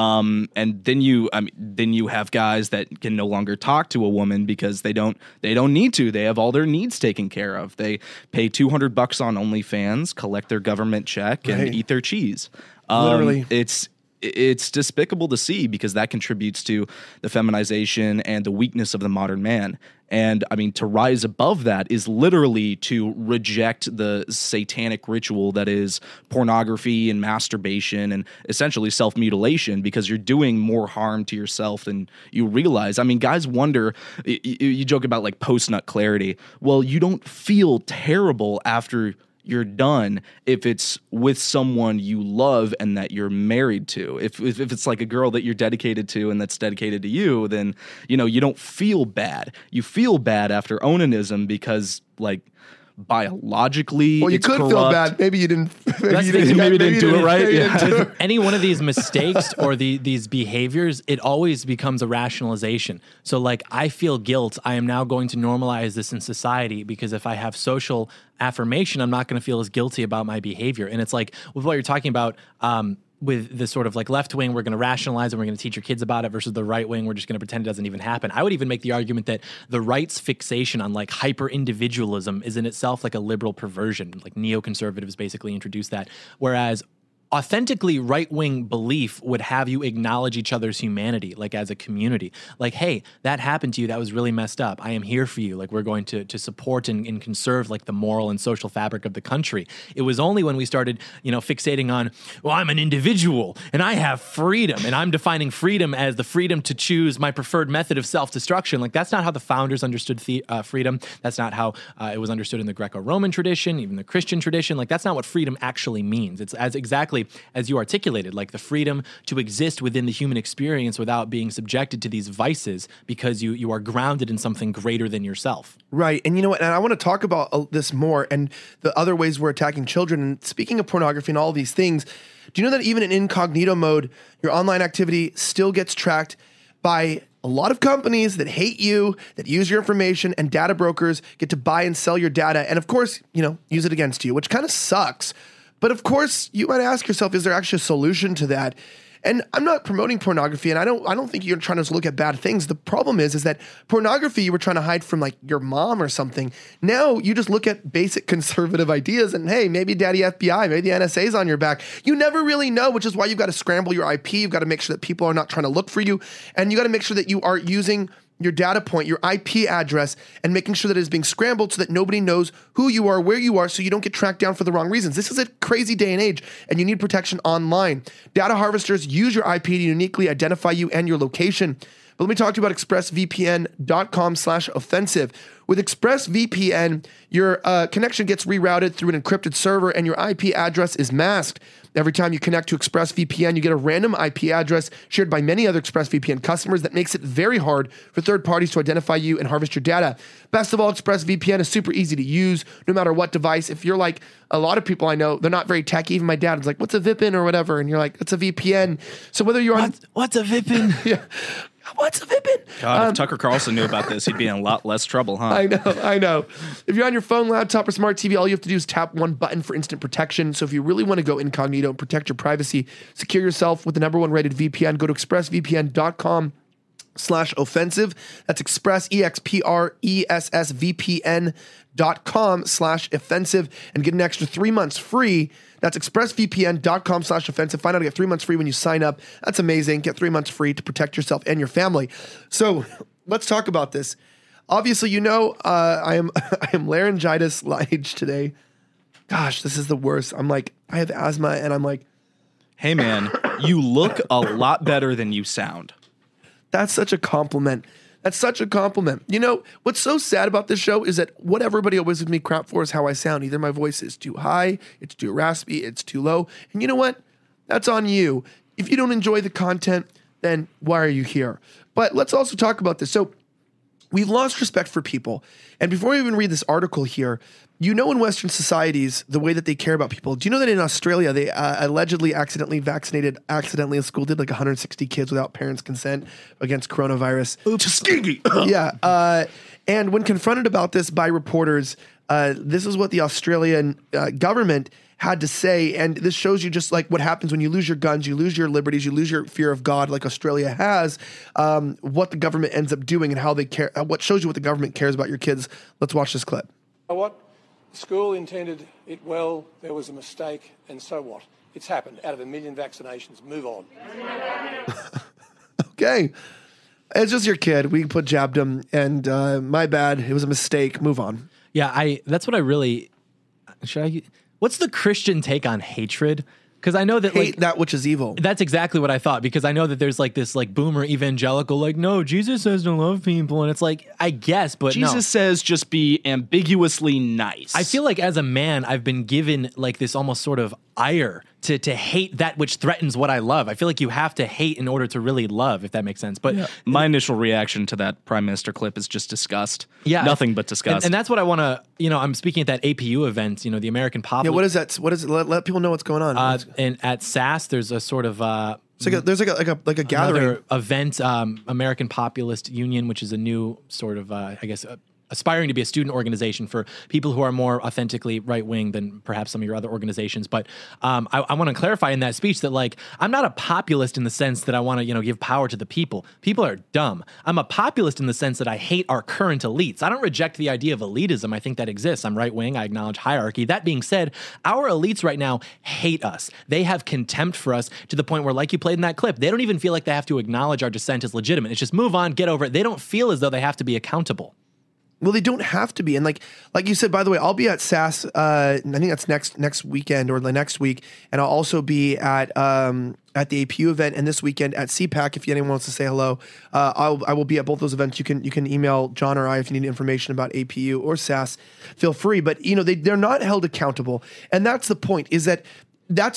And then you have guys that can no longer talk to a woman because they don't need to. They have all their needs taken care of. They pay $200 on OnlyFans, collect their government check, and eat their cheese. Literally. It's despicable to see, because that contributes to the feminization and the weakness of the modern man. And I mean, to rise above that is literally to reject the satanic ritual that is pornography and masturbation and essentially self-mutilation, because you're doing more harm to yourself than you realize. I mean, guys wonder, you joke about like post-nut clarity. Well, you don't feel terrible after you're done. If it's with someone you love and that you're married to, if it's like a girl that you're dedicated to and that's dedicated to you, then, you know, you don't feel bad. You feel bad after onanism because, like, biologically, Well, you it's could corrupt. feel bad. Maybe you didn't. That's Maybe the- maybe didn't do it right. maybe you Yeah. didn't do it. Any one of these mistakes or these behaviors, it always becomes a rationalization. So, like, I feel guilt. I am now going to normalize this in society because if I have social affirmation, I'm not going to feel as guilty about my behavior. And it's like with what you're talking about, with the sort of like left wing, we're going to rationalize and we're going to teach your kids about it versus the right wing, we're just going to pretend it doesn't even happen. I would even make the argument that the right's fixation on like hyper individualism is in itself like a liberal perversion. Like neoconservatives basically introduced that. Whereas authentically right-wing belief would have you acknowledge each other's humanity, like as a community. Like, hey, that happened to you. That was really messed up. I am here for you. Like, we're going to support and conserve like the moral and social fabric of the country. It was only when we started, you know, fixating on, well, I'm an individual and I have freedom and I'm defining freedom as the freedom to choose my preferred method of self-destruction. Like, that's not how the founders understood freedom. That's not how it was understood in the Greco-Roman tradition, even the Christian tradition. Like, that's not what freedom actually means. It's as exactly as you articulated, like the freedom to exist within the human experience without being subjected to these vices because you are grounded in something greater than yourself. Right. And you know what? And I want to talk about this more and the other ways we're attacking children. And speaking of pornography and all these things, do you know that even in incognito mode, your online activity still gets tracked by a lot of companies that hate you, that use your information, and data brokers get to buy and sell your data. And of course, you know, use it against you, which kind of sucks. But of course, you might ask yourself, is there actually a solution to that? And I'm not promoting pornography, and I don't think you're trying to look at bad things. The problem is that pornography you were trying to hide from like your mom or something. Now you just look at basic conservative ideas and hey, maybe daddy FBI, maybe the NSA's on your back. You never really know, which is why you've got to scramble your IP. You've got to make sure that people are not trying to look for you. And you got to make sure that you are using your data point, your IP address, and making sure that it is being scrambled so that nobody knows who you are, where you are, so you don't get tracked down for the wrong reasons. This is a crazy day and age, and you need protection online. Data harvesters use your IP to uniquely identify you and your location. But let me talk to you about expressvpn.com/offensive. With ExpressVPN, your connection gets rerouted through an encrypted server and your IP address is masked. Every time you connect to ExpressVPN, you get a random IP address shared by many other ExpressVPN customers that makes it very hard for third parties to identify you and harvest your data. Best of all, ExpressVPN is super easy to use, no matter what device. If you're like a lot of people I know, they're not very techy. Even my dad was like, what's a VPN or whatever? And you're like, it's a VPN. So whether you're on... What's a VPN? Yeah. What's a VPN? God, if Tucker Carlson knew about this, he'd be in a lot less trouble, huh? I know. If you're on your phone, laptop, or smart TV, all you have to do is tap one button for instant protection. So if you really want to go incognito and protect your privacy, secure yourself with the #1 rated VPN, go to expressvpn.com/offensive. That's express, expressvpn.com/offensive and get an extra 3 months free. That's expressvpn.com/offensive. Find out to get 3 months free when you sign up. That's amazing. Get 3 months free to protect yourself and your family. So let's talk about this. Obviously, you know, I am laryngitis age today. Gosh, this is the worst. I'm like, I have asthma and I'm like, Hey, man, you look a lot better than you sound. that's such a compliment. That's such a compliment. You know, what's so sad about this show is that what everybody always gives me crap for is how I sound. Either my voice is too high, it's too raspy, it's too low. And you know what? That's on you. If you don't enjoy the content, then why are you here? But let's also talk about this. So we've lost respect for people. And before we even read this article here, you know, in Western societies, the way that they care about people. Do you know that in Australia, they allegedly accidentally vaccinated a school, did like 160 kids without parents' consent against coronavirus? Tuskegee. Yeah. And when confronted about this by reporters, this is what the Australian government had to say. And this shows you just like what happens when you lose your guns, you lose your liberties, you lose your fear of God, like Australia has, what the government ends up doing and how they care, what shows you what the government cares about your kids. Let's watch this clip. You know what? The school intended it well, there was a mistake, and so what? It's happened. Out of 1 million vaccinations, move on. Okay. It's just your kid. We jabbed him, and my bad. It was a mistake. Move on. Yeah, that's what I really... What's the Christian take on hatred? Because I know that hate that which is evil. That's exactly what I thought, because I know that there's like this like boomer evangelical, like, no, Jesus says to love people. And it's like, I guess, but Jesus says just be ambiguously nice. I feel like as a man, I've been given like this almost sort of ire to hate that which threatens what I love. I feel like you have to hate in order to really love, if that makes sense. But my initial reaction to that Prime Minister clip is just disgust. Yeah. Nothing but disgust. And that's what I want to, I'm speaking at that APU event, the American Pop. Yeah, what is that? What is it? Let people know what's going on. And at SAS, there's a sort of there's like a gathering another event, American Populist Union, which is a new sort of aspiring to be a student organization for people who are more authentically right-wing than perhaps some of your other organizations. But I want to clarify in that speech that, like, I'm not a populist in the sense that I want to, give power to the people. People are dumb. I'm a populist in the sense that I hate our current elites. I don't reject the idea of elitism. I think that exists. I'm right-wing. I acknowledge hierarchy. That being said, our elites right now hate us. They have contempt for us to the point where, like you played in that clip, they don't even feel like they have to acknowledge our dissent as legitimate. It's just move on, get over it. They don't feel as though they have to be accountable. Well, they don't have to be. And like you said, by the way, I'll be at SAS, I think that's next weekend or the next week. And I'll also be at the APU event, and this weekend at CPAC. If anyone wants to say hello, I will be at both those events. You can email John or I if you need information about APU or SAS. Feel free. But, they're not held accountable. And that's the point, is that this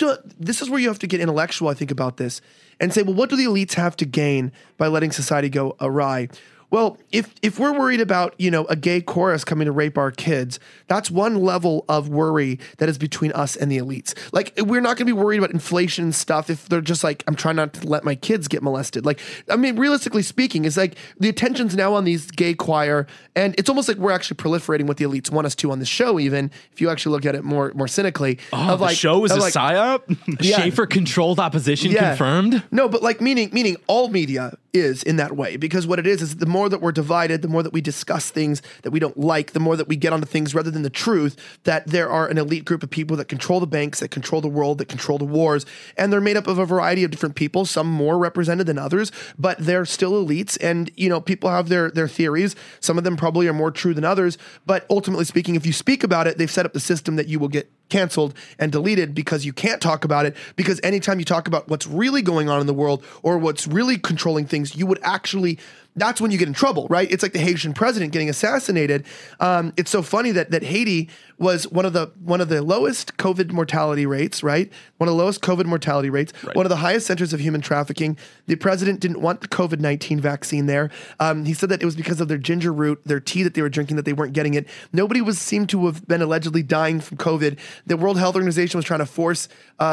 is where you have to get intellectual, I think, about this and say, well, what do the elites have to gain by letting society go awry? Well, if we're worried about, a gay chorus coming to rape our kids, that's one level of worry that is between us and the elites. Like, we're not going to be worried about inflation and stuff if they're just like, I'm trying not to let my kids get molested. Like, I mean, realistically speaking, it's like the attention's now on these gay choir, and it's almost like we're actually proliferating what the elites want us to on the show, even if you actually look at it more cynically. The show is a psyop? Yeah. Schaefer-controlled opposition confirmed? No, but like meaning all media is in that way, because what it is the more that we're divided, the more that we discuss things that we don't like, the more that we get onto things rather than the truth, that there are an elite group of people that control the banks, that control the world, that control the wars, and they're made up of a variety of different people, some more represented than others, but they're still elites, and people have their theories. Some of them probably are more true than others, but ultimately speaking, if you speak about it, they've set up the system that you will get canceled and deleted because you can't talk about it, because anytime you talk about what's really going on in the world or what's really controlling things, you would actually, that's when you get in trouble, right? It's like the Haitian president getting assassinated. It's so funny that Haiti was one of the lowest COVID mortality rates, right? One of the lowest COVID mortality rates, right. One of the highest centers of human trafficking. The president didn't want the COVID-19 vaccine there. He said that it was because of their ginger root, their tea that they were drinking, that they weren't getting it. Nobody seemed to have been allegedly dying from COVID. The World Health Organization was trying to force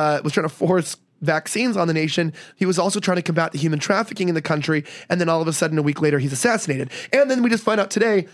vaccines on the nation. He was also trying to combat the human trafficking in the country. And then all of a sudden, a week later, he's assassinated. And then we just find out today,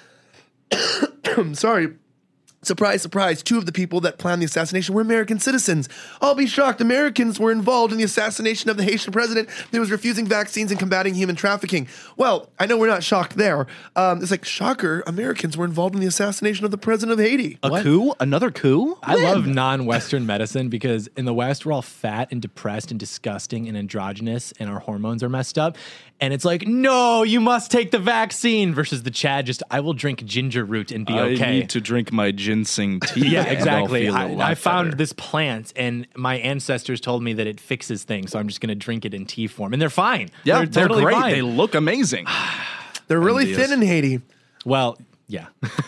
surprise, surprise, two of the people that planned the assassination were American citizens. I'll be shocked. Americans were involved in the assassination of the Haitian president that was refusing vaccines and combating human trafficking. Well, I know we're not shocked there. It's like, shocker, Americans were involved in the assassination of the president of Haiti. A coup? Another coup? I love non-Western medicine because in the West, we're all fat and depressed and disgusting and androgynous and our hormones are messed up. And it's like, no, you must take the vaccine versus the Chad. Just, I will drink ginger root and be okay. I need to drink my ginseng tea. Yeah, exactly. I found this plant and my ancestors told me that it fixes things. So I'm just going to drink it in tea form. And they're fine. Yeah, they're totally great. Fine. They look amazing. They're really thin in Haiti. Well, yeah.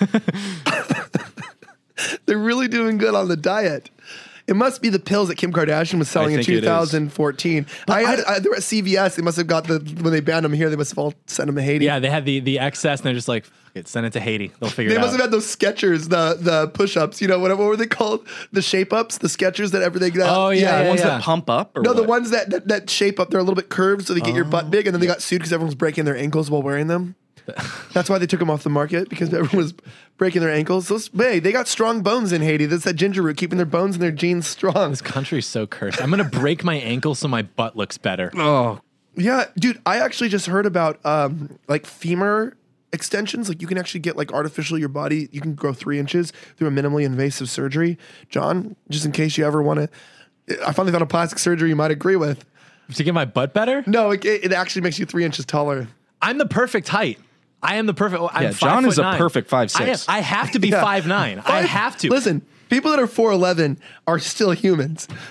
They're really doing good on the diet. It must be the pills that Kim Kardashian was selling in 2014. They were at CVS. They must have got when they banned them here, they must have all sent them to Haiti. Yeah, they had the excess, and they're just like, send it to Haiti. They'll figure it out. They must have had those Skechers, the push-ups. What were they called? The shape-ups, the Skechers that everything. The ones that pump up. Or no, what? the ones that shape up. They're a little bit curved, so they get your butt big, and then they got sued because everyone was breaking their ankles while wearing them. That's why they took them off the market, because everyone was breaking their ankles. So, hey, they got strong bones in Haiti. That's that ginger root, keeping their bones and their genes strong. This country's so cursed. I'm going to break my ankle so my butt looks better. Oh. Yeah, dude, I actually just heard about like femur extensions. Like you can actually get like artificially your body, you can grow 3 inches through a minimally invasive surgery. John, just in case you ever want to, I finally found a plastic surgery you might agree with. To get my butt better? No, it actually makes you 3 inches taller. I'm the perfect height. I am the perfect. I'm John is 5'9". a perfect 5'6". I have to be 5'9". I have to. Listen, people that are 4'11" are still humans.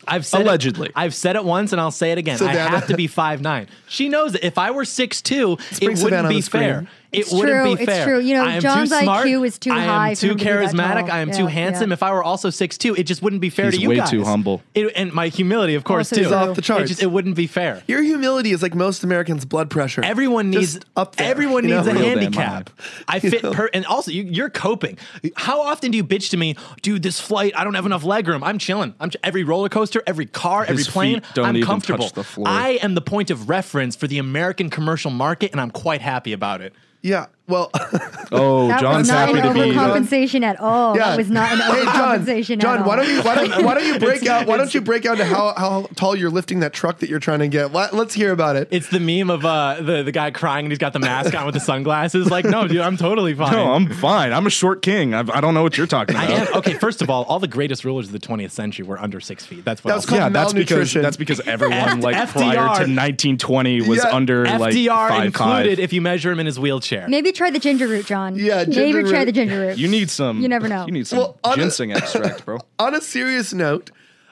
I've said Allegedly. I've said it once, and I'll say it again. I Savannah. have to be 5'9". She knows that if I were 6'2", bring it Savannah wouldn't on be the screen. fair. It's It wouldn't true, be it's fair. true. You know, I am John's too smart. IQ is too I high am for too him to be that charismatic. tall. I am Yeah, too handsome. yeah. If I were also 6'2", it just wouldn't be fair He's to you way guys. too humble. And my humility, of course, Also too. true. Off the charts. It wouldn't be fair. Your humility is like most Americans' blood pressure. Everyone needs Just up there. Everyone you know? needs a Real damn handicap. I fit and also you're coping. How often do you bitch to me, dude? This flight, I don't have enough legroom. I'm chilling. Every roller coaster, every car, every His plane. feet don't I'm even comfortable. touch the floor. I am the point of reference for the American commercial market, and I'm quite happy about it. Yeah. Well, Oh, That John's was not happy an to be. overcompensation at all. yeah. That was not an Hey, overcompensation John, at all. why don't you break out? Why don't you break out to how tall you're lifting that truck that you're trying to get? Let's hear about it. It's the meme of the guy crying and he's got the mask on with the sunglasses. Like, no, dude, I'm totally fine. No, I'm fine. I'm a short king. I don't know what you're talking I about. am. Okay, first of all the greatest rulers of the 20th century were under 6 feet. That's what That I'll was say. called Yeah, malnutrition. that's because everyone like FDR. prior to 1920 was Yeah. under like FDR 5'5". included if you measure him in his wheelchair. Maybe try the ginger root, John. Yeah, Maybe ginger try root. the ginger root. You need some. You never know. You need some Well, on a- ginseng extract, bro. On a serious note,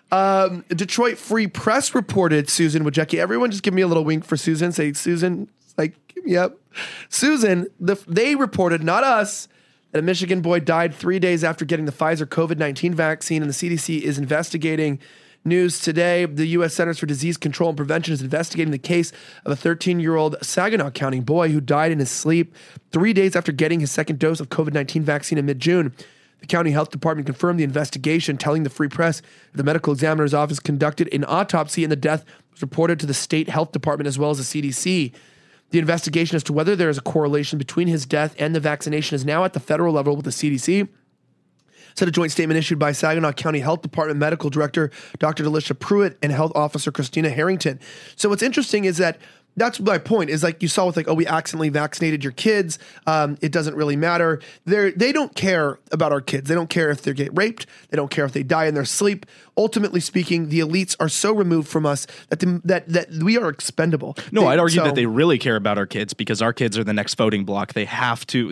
Detroit Free Press reported Susan Wojcicki. Everyone just give me a little wink for Susan. Say Susan. Like, yep. Susan, they reported, not us, that a Michigan boy died 3 days after getting the Pfizer COVID-19 vaccine, and the CDC is investigating. News today, the U.S. Centers for Disease Control and Prevention is investigating the case of a 13-year-old Saginaw County boy who died in his sleep 3 days after getting his second dose of COVID-19 vaccine in mid-June. The county health department confirmed the investigation, telling the Free Press that the medical examiner's office conducted an autopsy and the death was reported to the state health department as well as the CDC. The investigation as to whether there is a correlation between his death and the vaccination is now at the federal level with the CDC. Said a joint statement issued by Saginaw County Health Department Medical Director Dr. Delisha Pruitt and Health Officer Christina Harrington. So what's interesting is that that's my point, is like you saw with like, oh, we accidentally vaccinated your kids. It doesn't really matter. They don't care about our kids. They don't care if they get raped. They don't care if they die in their sleep. Ultimately speaking, the elites are so removed from us that we are expendable. No, I'd argue so- that they really care about our kids because our kids are the next voting bloc. They have to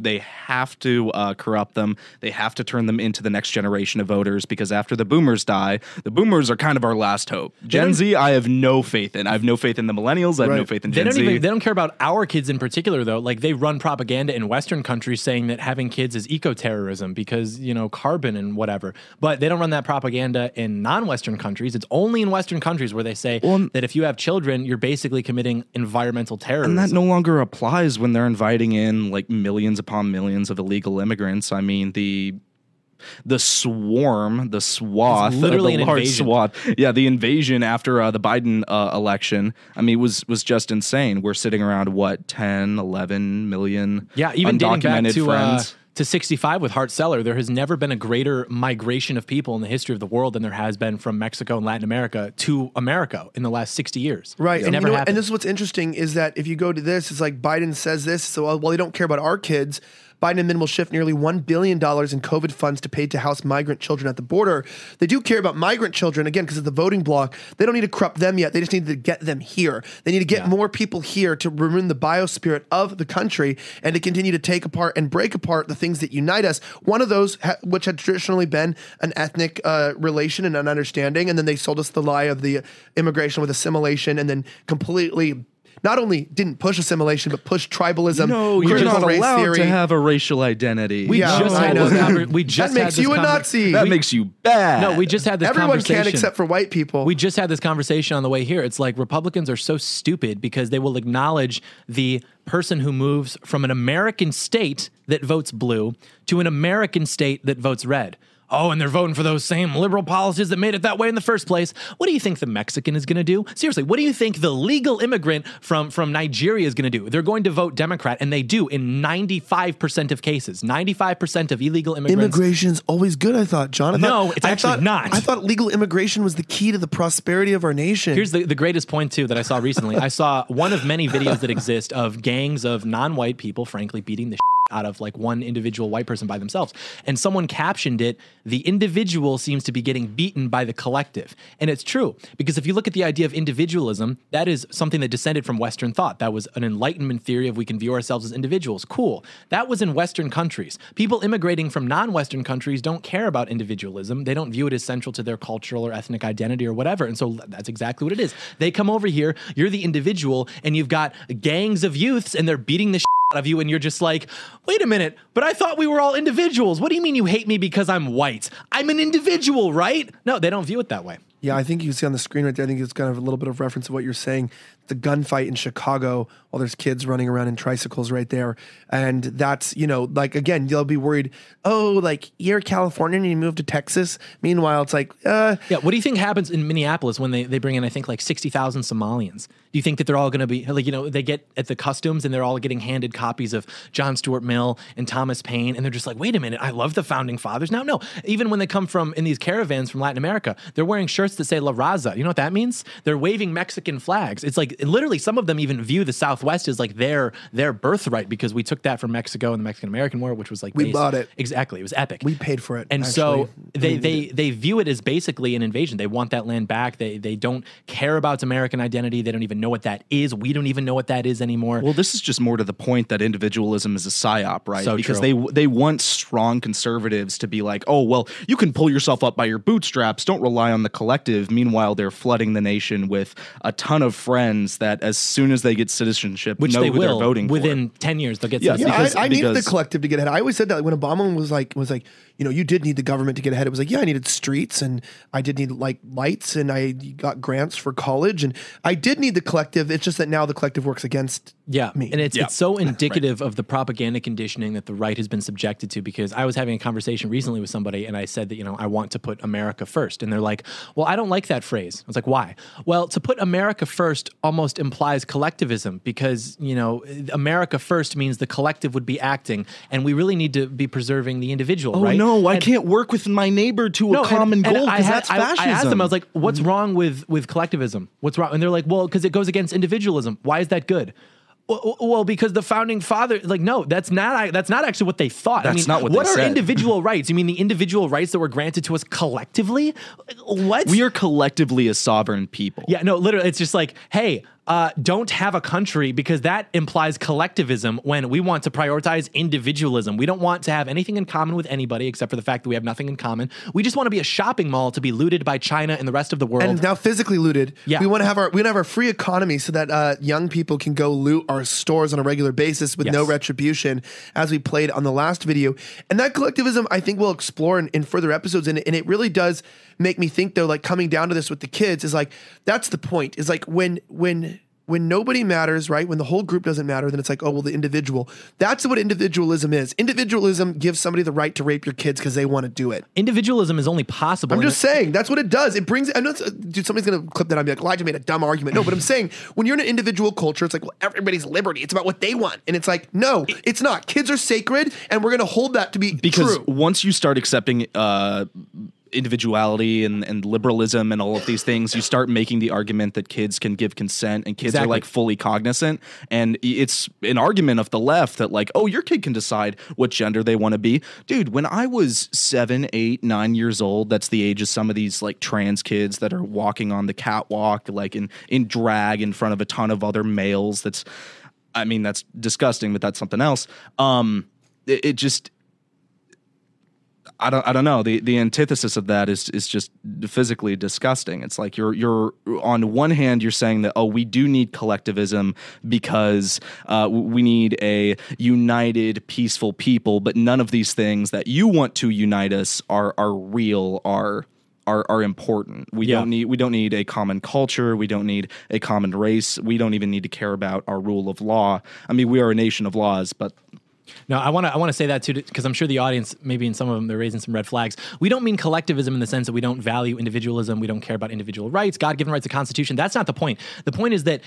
corrupt them. They have to turn them into the next generation of voters because after the boomers die, the boomers are kind of our last hope. Gen Z, I have no faith in. I have no faith in the millennials. I have no Right. faith in They Gen Z. don't care about our kids in particular, though. Like, they run propaganda in Western countries saying that having kids is eco-terrorism because, carbon and whatever. But they don't run that propaganda in non-Western countries. It's only in Western countries where they say that if you have children, you're basically committing environmental terrorism. And that no longer applies when they're inviting in like millions upon millions of illegal immigrants. I mean, the swath, It's literally the an large invasion. swath. Yeah, the invasion after the Biden election, I mean, was just insane. We're sitting around, 10, 11 million even dating back undocumented friends. to 65 with Hart Celler, there has never been a greater migration of people in the history of the world than there has been from Mexico and Latin America to America in the last 60 years. Right. It And, never you know what- happened. and this is what's interesting is that if you go to this, it's like Biden says this. So, well, they don't care about our kids. Biden admin will shift nearly $1 billion in COVID funds to pay to house migrant children at the border. They do care about migrant children, again, because of the voting bloc. They don't need to corrupt them yet. They just need to get them here. They need to get more people here to ruin the biospirit of the country and to continue to take apart and break apart the things that unite us. One of those, which had traditionally been an ethnic relation and an understanding, and then they sold us the lie of the immigration with assimilation and then completely not only didn't push assimilation, but pushed tribalism. No, you're critical not race allowed theory. to have a racial identity. We Yeah, just I had know this that. we just That had makes this you a conver- Nazi. That makes you bad. No, we just had this Everyone conversation. can except for white people. We just had this conversation on the way here. It's like Republicans are so stupid because they will acknowledge the person who moves from an American state that votes blue to an American state that votes red. Oh, and they're voting for those same liberal policies that made it that way in the first place. What do you think the Mexican is going to do? Seriously, what do you think the legal immigrant from Nigeria is going to do? They're going to vote Democrat, and they do in 95% of cases. 95% of illegal immigrants. Immigration's always good, I thought, John. No, it's actually not. I thought legal immigration was the key to the prosperity of our nation. Here's the greatest point, too, that I saw recently. I saw one of many videos that exist of gangs of non-white people, frankly, beating the out of like one individual white person by themselves. And someone captioned it, the individual seems to be getting beaten by the collective. And it's true, because if you look at the idea of individualism, that is something that descended from Western thought. That was an Enlightenment theory of we can view ourselves as individuals. Cool. That was in Western countries. People immigrating from non-Western countries don't care about individualism. They don't view it as central to their cultural or ethnic identity or whatever. And so that's exactly what it is. They come over here, you're the individual, and you've got gangs of youths, and they're beating the shit out of you, and you're just like, wait a minute, but I thought we were all individuals. What do you mean you hate me because I'm white? I'm an individual, right? No, they don't view it that way. Yeah, I think you see on the screen right there, I think it's kind of a little bit of reference to what you're saying. The gunfight in Chicago while there's kids running around in tricycles right there. And that's, you know, like, again, you'll be worried, oh, like, you're Californian and you moved to Texas. Meanwhile, it's like, Yeah, what do you think happens in Minneapolis when they bring in, I think, like 60,000 Somalians? Do you think that they're all going to be, like, you know, they get at the customs and they're all getting handed copies of John Stuart Mill and Thomas Paine, and they're just like, wait a minute, I love the Founding Fathers. Now, no, even when they come from, in these caravans from Latin America, they're wearing shirts that say La Raza. You know what that means? They're waving Mexican flags. It's like, literally, some of them even view the Southwest as like their birthright, because we took that from Mexico in the Mexican-American War, which was like we bought it. Exactly. It was epic. We paid for it. And actually. so they view it as basically an invasion. They want that land back. They don't care about American identity. They don't even know what that is. We don't even know what that is anymore. Well, this is just more to the point that individualism is a psyop, right? So because true. they want strong conservatives to be like, oh, well, you can pull yourself up by your bootstraps. Don't rely on the collective. Meanwhile, they're flooding the nation with a ton of friends that as soon as they get citizenship, Which know they who will. they're voting Within 10 years, they'll get Yes, citizenship. Yeah, I needed the because- collective to get ahead. I always said that when Obama was like, you know, you did need the government to get ahead. It was like, yeah, I needed streets and I did need like lights and I got grants for college and I did need the collective. It's just that now the collective works against me. And it's so indicative of the propaganda conditioning that the right has been subjected to, because I was having a conversation recently with somebody and I said that, you know, I want to put America first. And they're like, well, I don't like that phrase. I was like, why? Well, to put America first almost implies collectivism, because, you know, America first means the collective would be acting, and we really need to be preserving the individual, Oh right? no, I And- can't work with my neighbor to a common goal because that's fascism. I asked them, I was like, what's wrong with collectivism? What's wrong? And they're like, well, because it goes against individualism. Why is that good? Well, because the founding fathers, like, no, that's not actually what they thought. That's not what they are said. individual rights? You mean the individual rights that were granted to us collectively? What? We are collectively a sovereign people. Yeah, no, literally, it's just like, hey, don't have a country, because that implies collectivism when we want to prioritize individualism. We don't want to have anything in common with anybody except for the fact that we have nothing in common. We just want to be a shopping mall to be looted by China and the rest of the world. And now physically looted. Yeah. We want to have our free economy so that young people can go loot our stores on a regular basis with no Yes. retribution, as we played on the last video. And that collectivism, I think we'll explore in further episodes. And it really does make me think, though, like coming down to this with the kids is like, that's the point, is like when nobody matters, right? When the whole group doesn't matter, then it's like, oh, well, the individual. That's what individualism is. Individualism gives somebody the right to rape your kids because they want to do it. Individualism is only possible. I'm just saying, that's what it does. It brings, I know, dude, somebody's going to clip that and be like, Elijah made a dumb argument. No, but I'm saying, when you're in an individual culture, it's like, well, everybody's liberty. It's about what they want. And it's like, no, it's not. Kids are sacred, and we're going to hold that to be Because true. once you start accepting individuality and liberalism and all of these things, you start making the argument that kids can give consent and kids are like fully cognizant. And it's an argument of the left that like, oh, your kid can decide what gender they want to be. Dude, when I was 7, 8, 9 years old, that's the age of some of these like trans kids that are walking on the catwalk, like in drag in front of a ton of other males. That's disgusting, but that's something else. It just, I don't know. The antithesis of that is just physically disgusting. It's like you're on one hand you're saying that, oh, we do need collectivism because we need a united, peaceful people, but none of these things that you want to unite us are real, are important. We don't need a common culture. We don't need a common race. We don't even need to care about our rule of law. I mean, we are a nation of laws, but. No, I want to say that too, because I'm sure the audience, maybe in some of them, they're raising some red flags. We don't mean collectivism in the sense that we don't value individualism. We don't care about individual rights, God-given rights, the Constitution. That's not the point. The point is that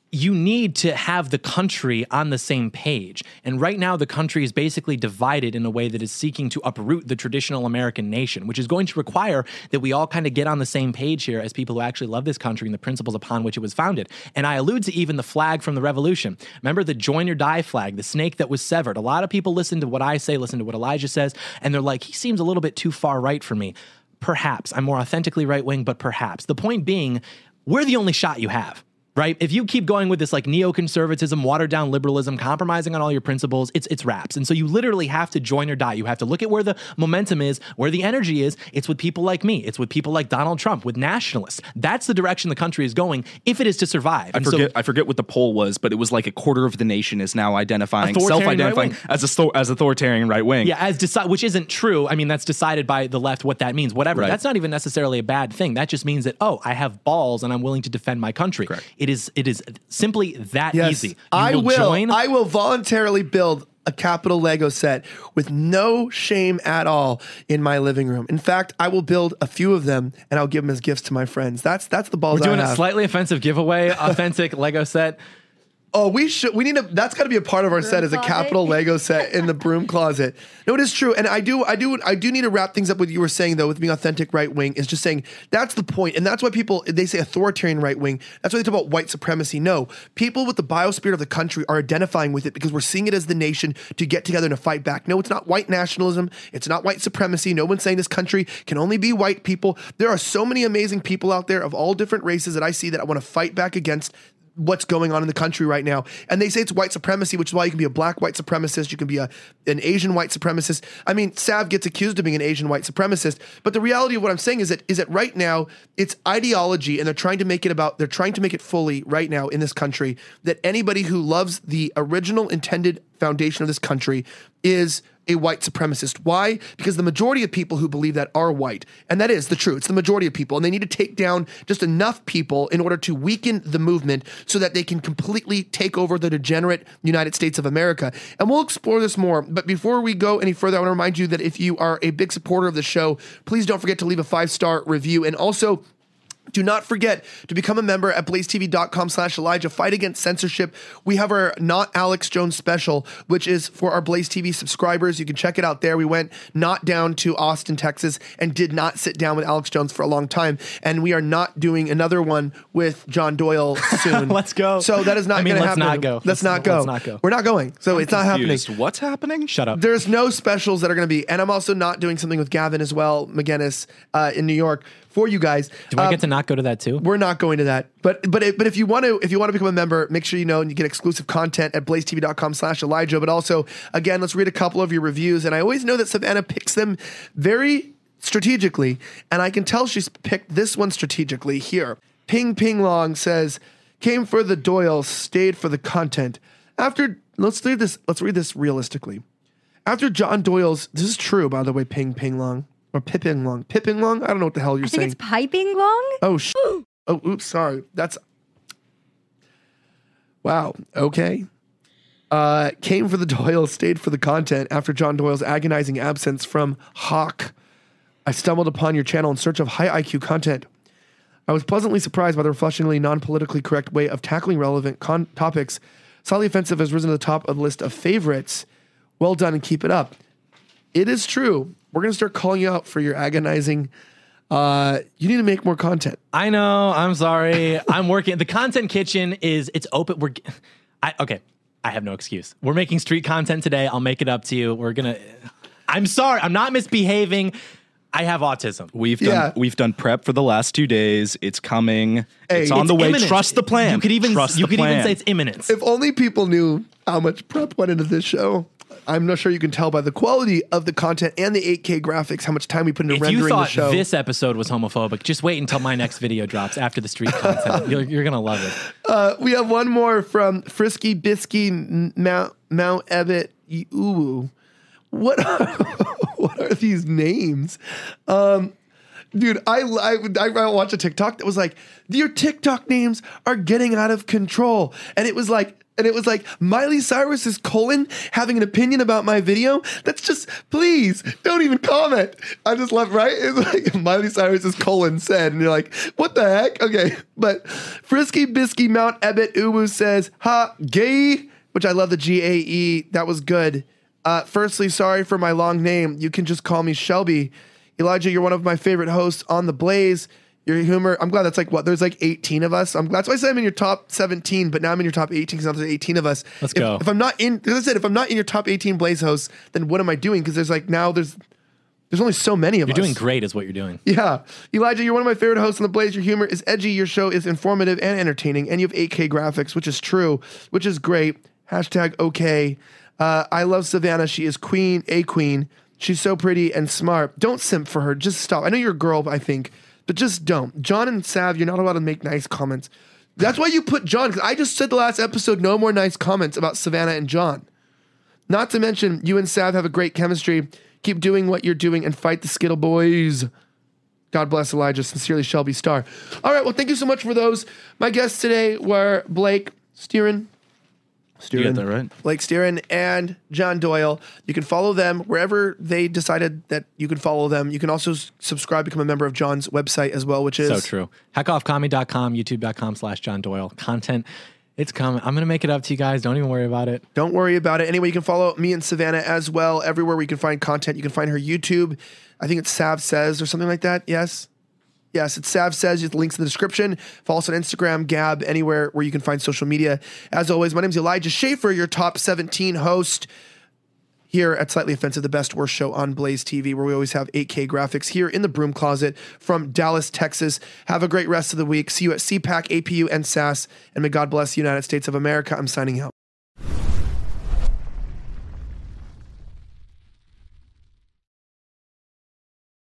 you need to have the country on the same page. And right now, the country is basically divided in a way that is seeking to uproot the traditional American nation, which is going to require that we all kind of get on the same page here as people who actually love this country and the principles upon which it was founded. And I allude to even the flag from the revolution. Remember the join or die flag, the snake that was severed. A lot of people listen to what I say, listen to what Elijah says, and they're like, he seems a little bit too far right for me. Perhaps. I'm more authentically right-wing, but perhaps. The point being, we're the only shot you have. Right? If you keep going with this like neoconservatism, watered down liberalism, compromising on all your principles, it's wraps. And so you literally have to join or die. You have to look at where the momentum is, where the energy is. It's with people like me. It's with people like Donald Trump, with nationalists. That's the direction the country is going if it is to survive. I forget what the poll was, but it was like a quarter of the nation is now self-identifying as authoritarian right wing. Yeah, which isn't true. I mean, that's decided by the left what that means. Whatever. Right. That's not even necessarily a bad thing. That just means that, I have balls and I'm willing to defend my country. Correct. It is simply that easy. I join. I will voluntarily build a Capital Lego set with no shame at all in my living room. In fact, I will build a few of them and I'll give them as gifts to my friends. That's the balls We're doing I have. a slightly offensive giveaway, authentic Lego set. Oh, we need that's got to be a part of our set as a closet. Capital Lego set in the broom closet. No, it is true. And I do need to wrap things up with what you were saying though, with being authentic right wing, is just saying that's the point. And that's why they say authoritarian right wing. That's why they talk about white supremacy. No, people with the biospirit of the country are identifying with it because we're seeing it as the nation to get together and to fight back. No, it's not white nationalism. It's not white supremacy. No one's saying this country can only be white people. There are so many amazing people out there of all different races that I see that I want to fight back against what's going on in the country right now. And they say it's white supremacy, which is why you can be a black white supremacist, you can be an Asian white supremacist. I mean, Sav gets accused of being an Asian white supremacist, but the reality of what I'm saying is that right now it's ideology, and they're trying to make it fully right now in this country that anybody who loves the original intended foundation of this country is a white supremacist. Why? Because the majority of people who believe that are white. And that is the truth. It's the majority of people. And they need to take down just enough people in order to weaken the movement so that they can completely take over the degenerate United States of America. And we'll explore this more. But before we go any further, I want to remind you that if you are a big supporter of the show, please don't forget to leave a 5-star review. And also, do not forget to become a member at blazetv.com/Elijah. Fight against censorship. We have our Not Alex Jones special, which is for our Blaze TV subscribers. You can check it out there. We went not down to Austin, Texas, and did not sit down with Alex Jones for a long time. And we are not doing another one with John Doyle soon. Let's go. So that is not going to happen. Let's not go. Let's not go. We're not going. So it's not happening. What's happening? Shut up. There's no specials that are going to be. And I'm also not doing something with Gavin as well, McGinnis, in New York for you guys. Do I get to not go to that too? We're not going to that. But if you want to become a member, make sure you know and you get exclusive content at blazetv.com/Elijah. But also, again, let's read a couple of your reviews. And I always know that Savannah picks them very strategically. And I can tell she's picked this one strategically here. Ping Ping Long says, came for the Doyle, stayed for the content. Let's read this realistically. After John Doyle's, this is true, by the way, Ping Ping Long. Or Pippin Long. Pippin Long? I don't know what the hell you're I think saying. it's piping long. Oh, oops, sorry. Wow. Okay. Came for the Doyle, stayed for the content after John Doyle's agonizing absence from Hawk. I stumbled upon your channel in search of high IQ content. I was pleasantly surprised by the refreshingly non-politically correct way of tackling relevant topics. Slightly Offensive has risen to the top of the list of favorites. Well done and keep it up. It is true. We're going to start calling you out for your agonizing. You need to make more content. I know. I'm sorry. I'm working. The Content Kitchen it's open. Okay. I have no excuse. We're making street content today. I'll make it up to you. I'm sorry. I'm not misbehaving. I have autism. We've done prep for the last 2 days. It's coming. It's on It's the way. imminent. Trust the plan. You could even say it's imminent. If only people knew how much prep went into this show. I'm not sure you can tell by the quality of the content and the 8K graphics how much time we put into rendering the show. If you thought this episode was homophobic, just wait until my next video drops after the street content. You're going to love it. We have one more from Frisky Bisky Mount Ebbett. Ooh. What are these names? Dude, I watched a TikTok that was like, your TikTok names are getting out of control. And it was like And it was like, Miley Cyrus is having an opinion about my video. That's just, please, don't even comment. I just love, right? It's like Miley Cyrus is said. And you're like, what the heck? Okay. But Frisky Bisky Mount Ebbet Uwu says, ha, gay, which I love the GAE. That was good. Firstly, sorry for my long name. You can just call me Shelby. Elijah, you're one of my favorite hosts on The Blaze. Your humor, I'm glad that's like what? There's like 18 of us. That's why I said I'm in your top 17, but now I'm in your top 18 because now there's 18 of us. Let's go. If I'm not in, as I said, if I'm not in your top 18 Blaze hosts, then what am I doing? Because there's like now there's only so many of us. You're doing great is what you're doing. Yeah. Elijah, you're one of my favorite hosts on The Blaze. Your humor is edgy. Your show is informative and entertaining. And you have 8K graphics, which is true, which is great. Hashtag okay. I love Savannah. She is a queen. She's so pretty and smart. Don't simp for her. Just stop. I know you're a girl, I think. But just don't. John and Sav, you're not allowed to make nice comments. That's why you put John, because I just said the last episode, no more nice comments about Savannah and John. Not to mention, you and Sav have a great chemistry. Keep doing what you're doing and fight the Skittle boys. God bless Elijah. Sincerely, Shelby Star. All right, well, thank you so much for those. My guests today were Blake Steeran. You got that right. Blake Steeran and John Doyle. You can follow them wherever they decided that you can follow them. You can also subscribe, become a member of John's website as well, which is... So true. Hackoffcomedy.com, youtube.com/John Doyle. Content, it's coming. I'm going to make it up to you guys. Don't even worry about it. Don't worry about it. Anyway, you can follow me and Savannah as well. Everywhere where you can find content. You can find her YouTube. I think it's Sav Says or something like that. Yes? Yes, it's Sav Says. You have the links in the description. Follow us on Instagram, Gab, anywhere where you can find social media. As always, my name is Elijah Schaefer, your top 17 host here at Slightly Offensive, the best worst show on Blaze TV, where we always have 8K graphics here in the broom closet from Dallas, Texas. Have a great rest of the week. See you at CPAC, APU, and SAS. And may God bless the United States of America. I'm signing out.